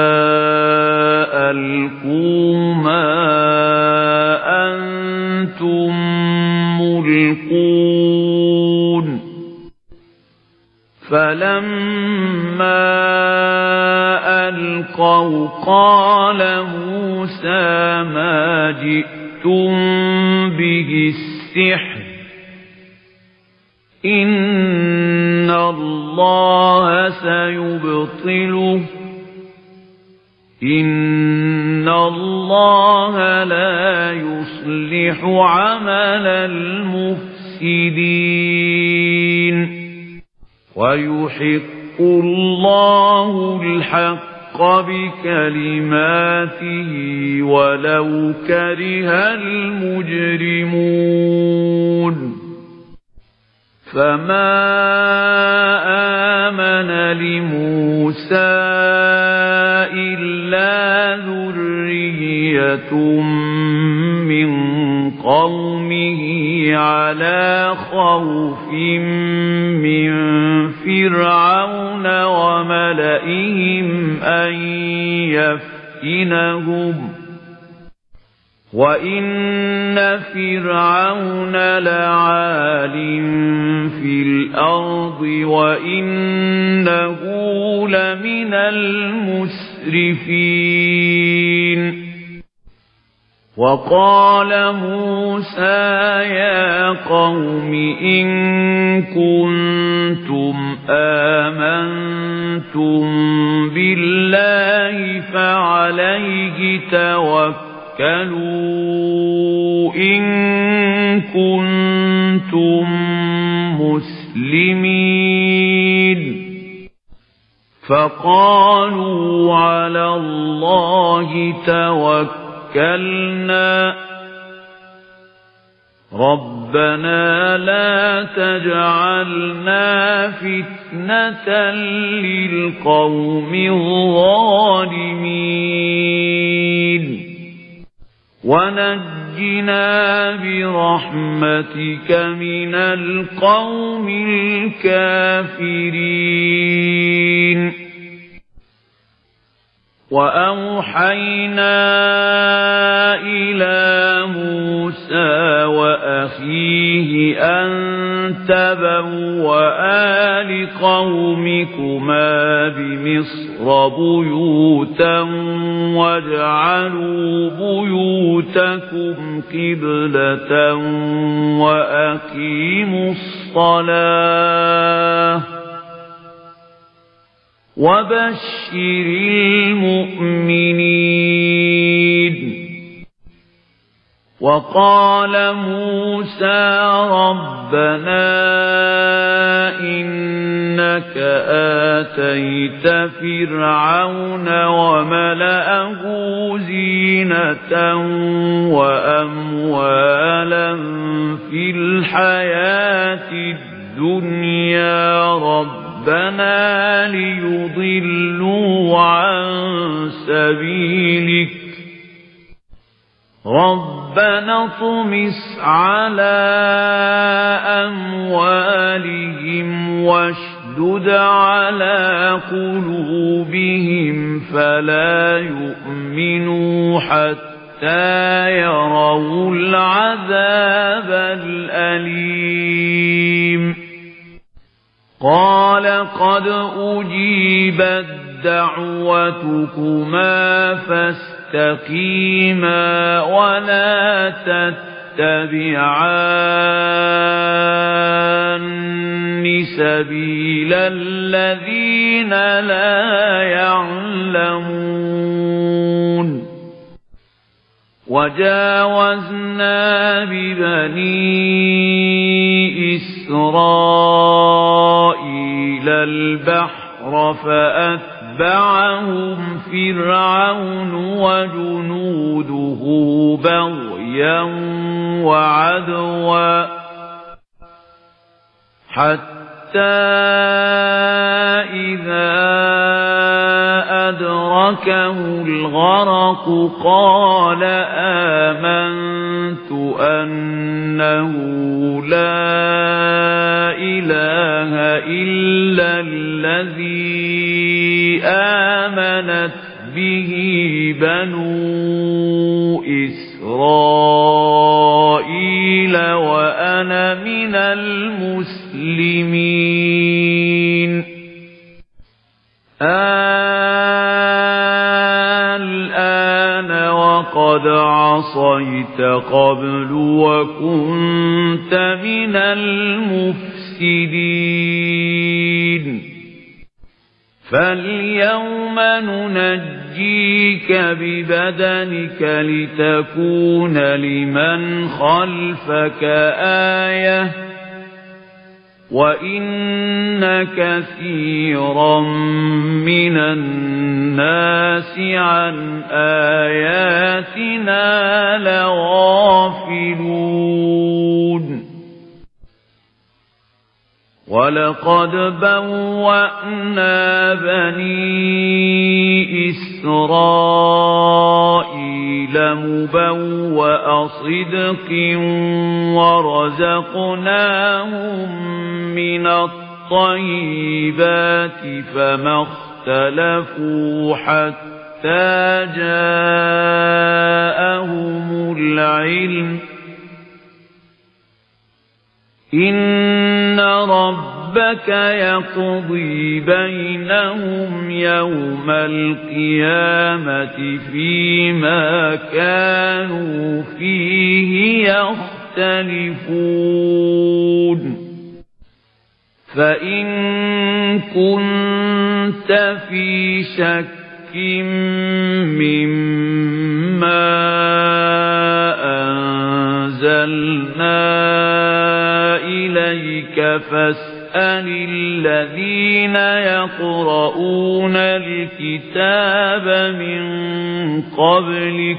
Speaker 1: ألقوا ما أنتم ملقون فلما ألقوا قال موسى ما جئتم به السحر إن الله سيبطله إن الله لا يصلح عمل المفسدين ويحق الله الحق بكلماته ولو كره المجرمون فما آمن لموسى إلا ذرية من قومه على خوف من فرعون وملئهم أن يفتنهم وإن فرعون لعال في الأرض وإنه لمن المسرفين وقال موسى يا قوم إن كنتم آمنتم بالله فعليه توكلوا إن كنتم مسلمين فقالوا على الله توكلنا ربنا لا تجعلنا فتنة للقوم الظالمين ونجنا برحمتك من القوم الكافرين وأوحينا إلى موسى وأخيه أن تبوأ لقومكما بمصر بيوتا واجعلوا بيوتكم قبلة وأقيموا الصلاة وبشر المؤمنين وقال موسى ربنا إنك آتيت فرعون وملأه زينة وأموالا في الحياة الدنيا ربنا ليضلوا عن سبيلك ربنا اطمس على أموالهم واشدد على قلوبهم فلا يؤمنوا حتى يروا العذاب الأليم قال قد أجيبت دعوتكما فاستقيما ولا تتبعان سبيل الذين لا يعلمون وجاوزنا ببني إسرائيل البحر فأتبعهم فرعون وجنوده بغيا وعدوا حتى إذا أدركه الغرق قال آمنت أنه لا إله إلا الذي آمنت به بنو إسرائيل وأنا من المسلمين الآن وقد عصيت قبل وكنت من المفسدين فاليوم ننجيك ببدنك لتكون لمن خلفك آية وإن كثيرا من الناس عن آياتنا لغافلون ولقد بوأنا بني إسرائيل مبوأ صدق ورزقناهم من الطيبات فما اختلفوا حتى جاءهم العلم إن ربك يقضي بينهم يوم القيامة فيما كانوا فيه يختلفون فإن كنت في شك مما أنزلنا إليك فاسأل الذين يقرؤون الكتاب من قبلك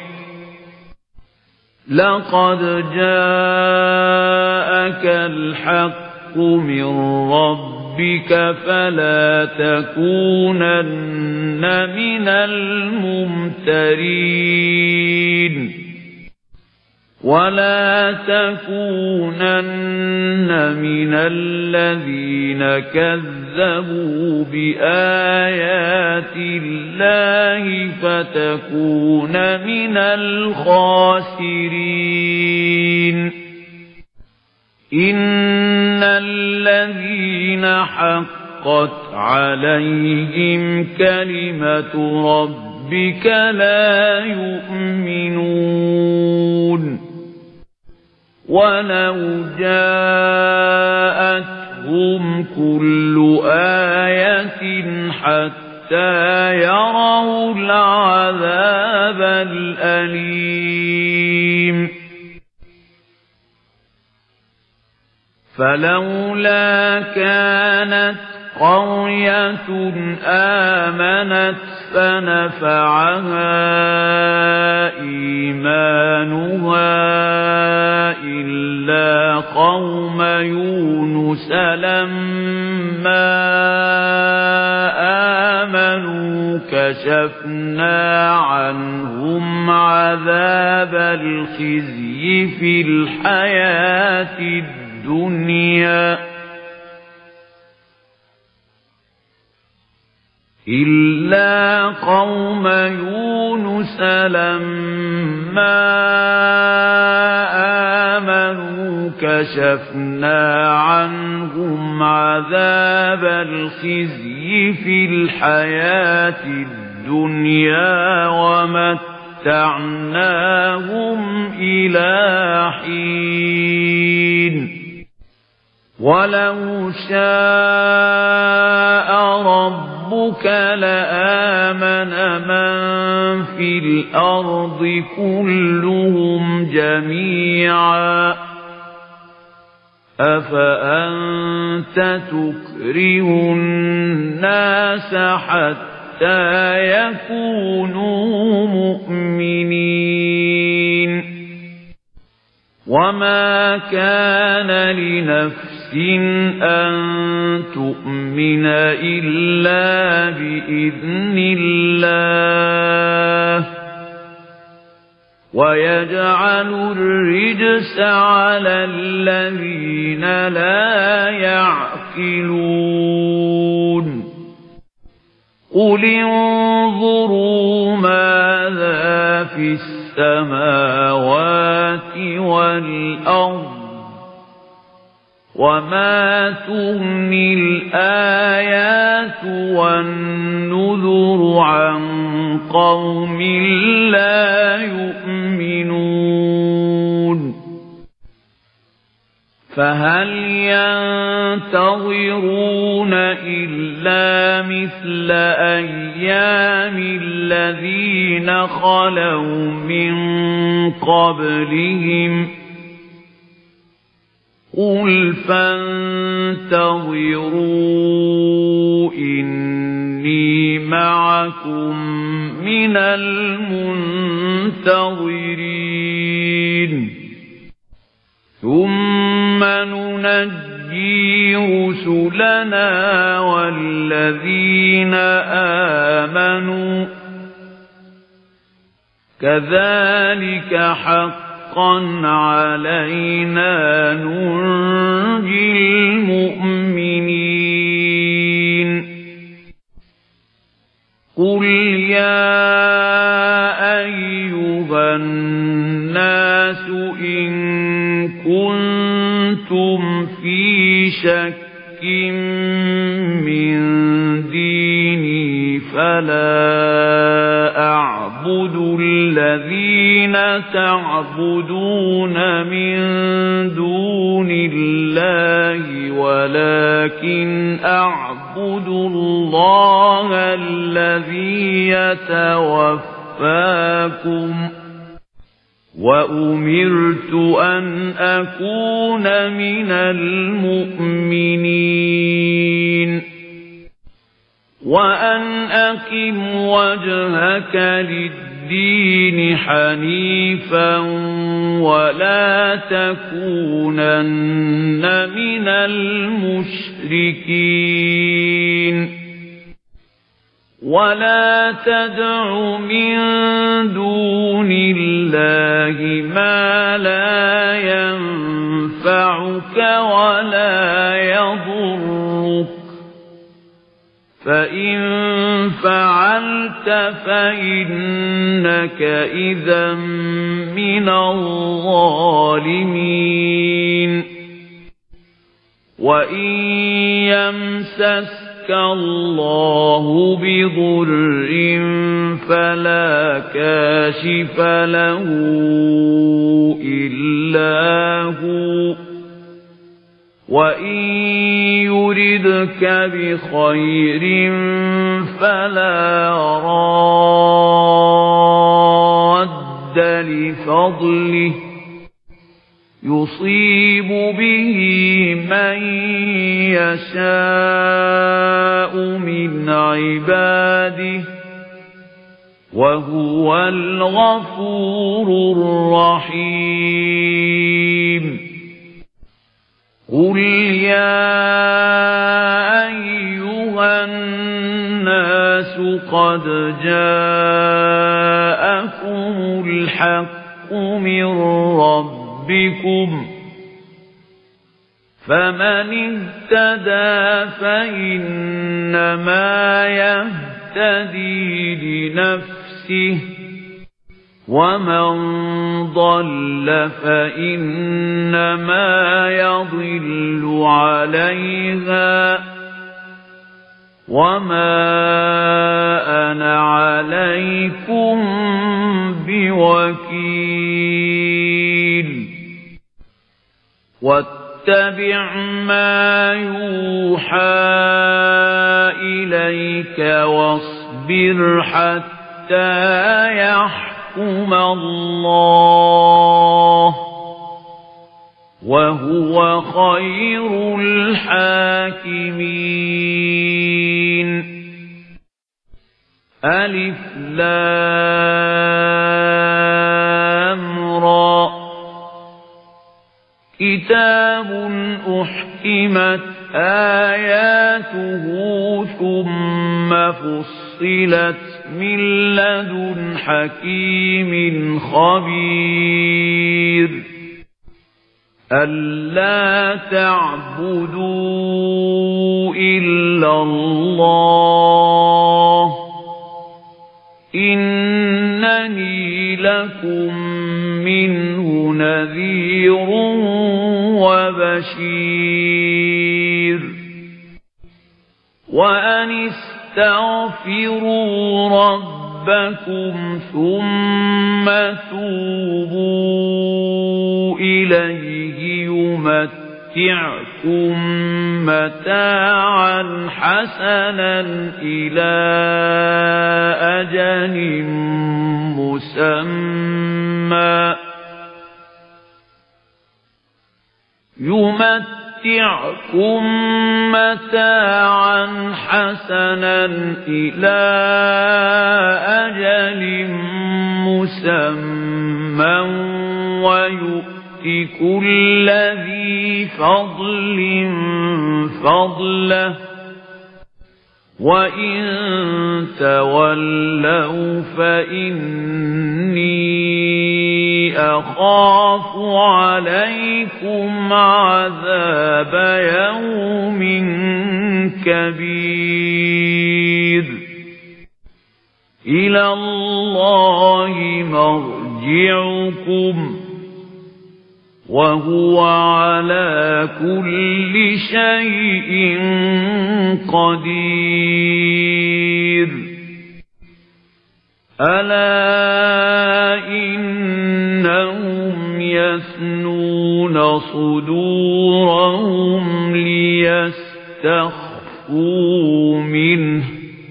Speaker 1: لقد جاءك الحق من ربك فلا تكونن من الممترين ولا تكونن من الذين كذبوا بآيات الله فتكون من الخاسرين إن الذين حقت عليهم كلمة ربك لا يؤمنون ولو جاءتهم كل آية حتى يروا العذاب الأليم فلولا كانت قرية آمنت فنفعها إيمانها إلا قوم يونس لما آمنوا كشفنا عنهم عذاب الخزي في الحياة الدنيا إلا قوم يونس لما آمنوا كشفنا عنهم عذاب الخزي في الحياة الدنيا ومتعناهم إلى حين وَلَوْ شَاءَ رَبُّكَ لَآمَنَ مَن فِي الْأَرْضِ كُلُّهُمْ جَمِيعًا أَفَأَنْتَ تُكْرِهُ النَّاسَ حَتَّى يَكُونُوا مُؤْمِنِينَ وَمَا كَانَ لِنَفْسٍ أَن تُؤْمِنَ إِلَّا بِإِذْنِ اللَّهِ وَيَجْعَلُ الرِّجْسَ عَلَى الَّذِينَ لَا يَعْقِلُونَ قُلِ انظُرُوا مَاذَا فِي السَّمَاوَاتِ وَالْأَرْضِ وَمَا تُغْنِي الْآيَاتُ وَالنُّذُرُ عَن قَوْمٍ لَّا يُؤْمِنُونَ فَهَلْ يَنتَظِرُونَ إِلَّا مِثْلَ أَيَّامِ الَّذِينَ خَلَوْا مِن قَبْلِهِمْ قُلْ فَانتَظِرُوا إِنِّي مَعَكُمْ مِنَ الْمُنتَظِرِينَ ثُمَّ نُنَجِّي رُسُلَنَا وَالَّذِينَ آمَنُوا كَذَلِكَ حَقًّا عَلَيْنَا نُنْجِي الْمُؤْمِنِينَ قُلْ يَا أَيُّهَا النَّاسُ إِن كُنتُمْ فِي شَكٍّ مِّن دِينِي فَلَا أَعْبُدُ الَّذِينَ تَعْبُدُونَ مِن دُونِ اللَّهِ وَلَكِنْ أَعْبُدُ اللَّهَ الَّذِي يَتَوَفَّاكُمْ وَأُمِرْتُ أَنْ أَكُونَ مِنَ الْمُؤْمِنِينَ وَأَنْ أَقِمْ وَجْهَكَ لِلدِّينِ حَنِيفًا وَلَا تَكُونَنَّ مِنَ الْمُشْرِكِينَ وَلَا تَدْعُ مِن دُونِ اللَّهِ مَا لَا يَنفَعُكَ وَلَا يَضُرُّكَ فَإِن فَعَلْتَ فَإِنَّكَ إِذًا مِّنَ الظَّالِمِينَ وَإِن يَمْسَسْكَ اللَّهُ بِضُرٍّ فَلَا كَاشِفَ لَهُ إِلَّا هُوَ وَإِن يُرِدْكَ بِخَيْرٍ فَلَا رَادَّ لِفَضْلِهِ يُصِيبُ بِهِ مَن يَشَاءُ مِنْ عِبَادِهِ وَهُوَ الْغَفُورُ الرَّحِيمُ قُلْ يَا أَيُّهَا النَّاسُ قَدْ جَاءَكُمُ الْحَقُّ مِنْ رَبِّكُمْ فَمَنِ اهْتَدَى فَإِنَّمَا يَهْتَدِي لِنَفْسِهِ وَمَنْ ضَلَّ فَإِنَّمَا يَضِلُّ عَلَيْهَا وَمَا أَنَا عَلَيْكُمْ بِوَكِيلٍ واتبع ما يوحى إليك واصبر حتى يحكم الله وهو خير الحاكمين. ألف لام را كتاب أحكمت آياته ثم فصلت من لدن حكيم خبير ألا تعبدوا إلا الله إنني لكم منه نذير وبشير. وأن استغفروا ربكم ثم توبوا إليه يمتعكم متاعا حسنا إلى أجل مسمى يمتعكم متاعا حسنا إلى أجل مسمى ويؤت كل ذي فضل فضله وإن تولوا فإني أخاف عليكم عذاب يوم كبير. إلى الله مرجعكم وهو على كل شيء قدير. ألا إنهم يثنون صدورهم ليستخفوا منه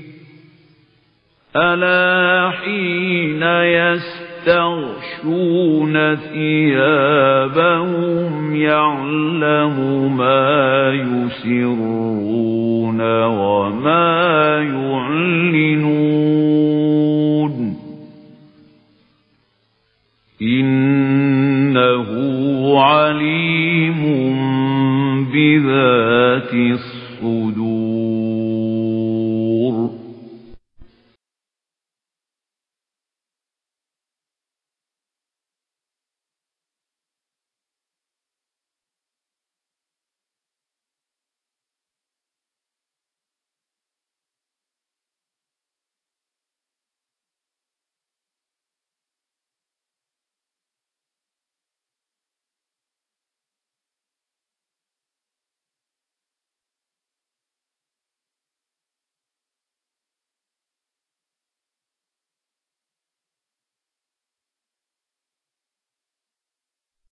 Speaker 1: ألا حين يستغشون ثيابهم يعلم ما يسرون وما يعلنون إنه عليم بذات الصدور.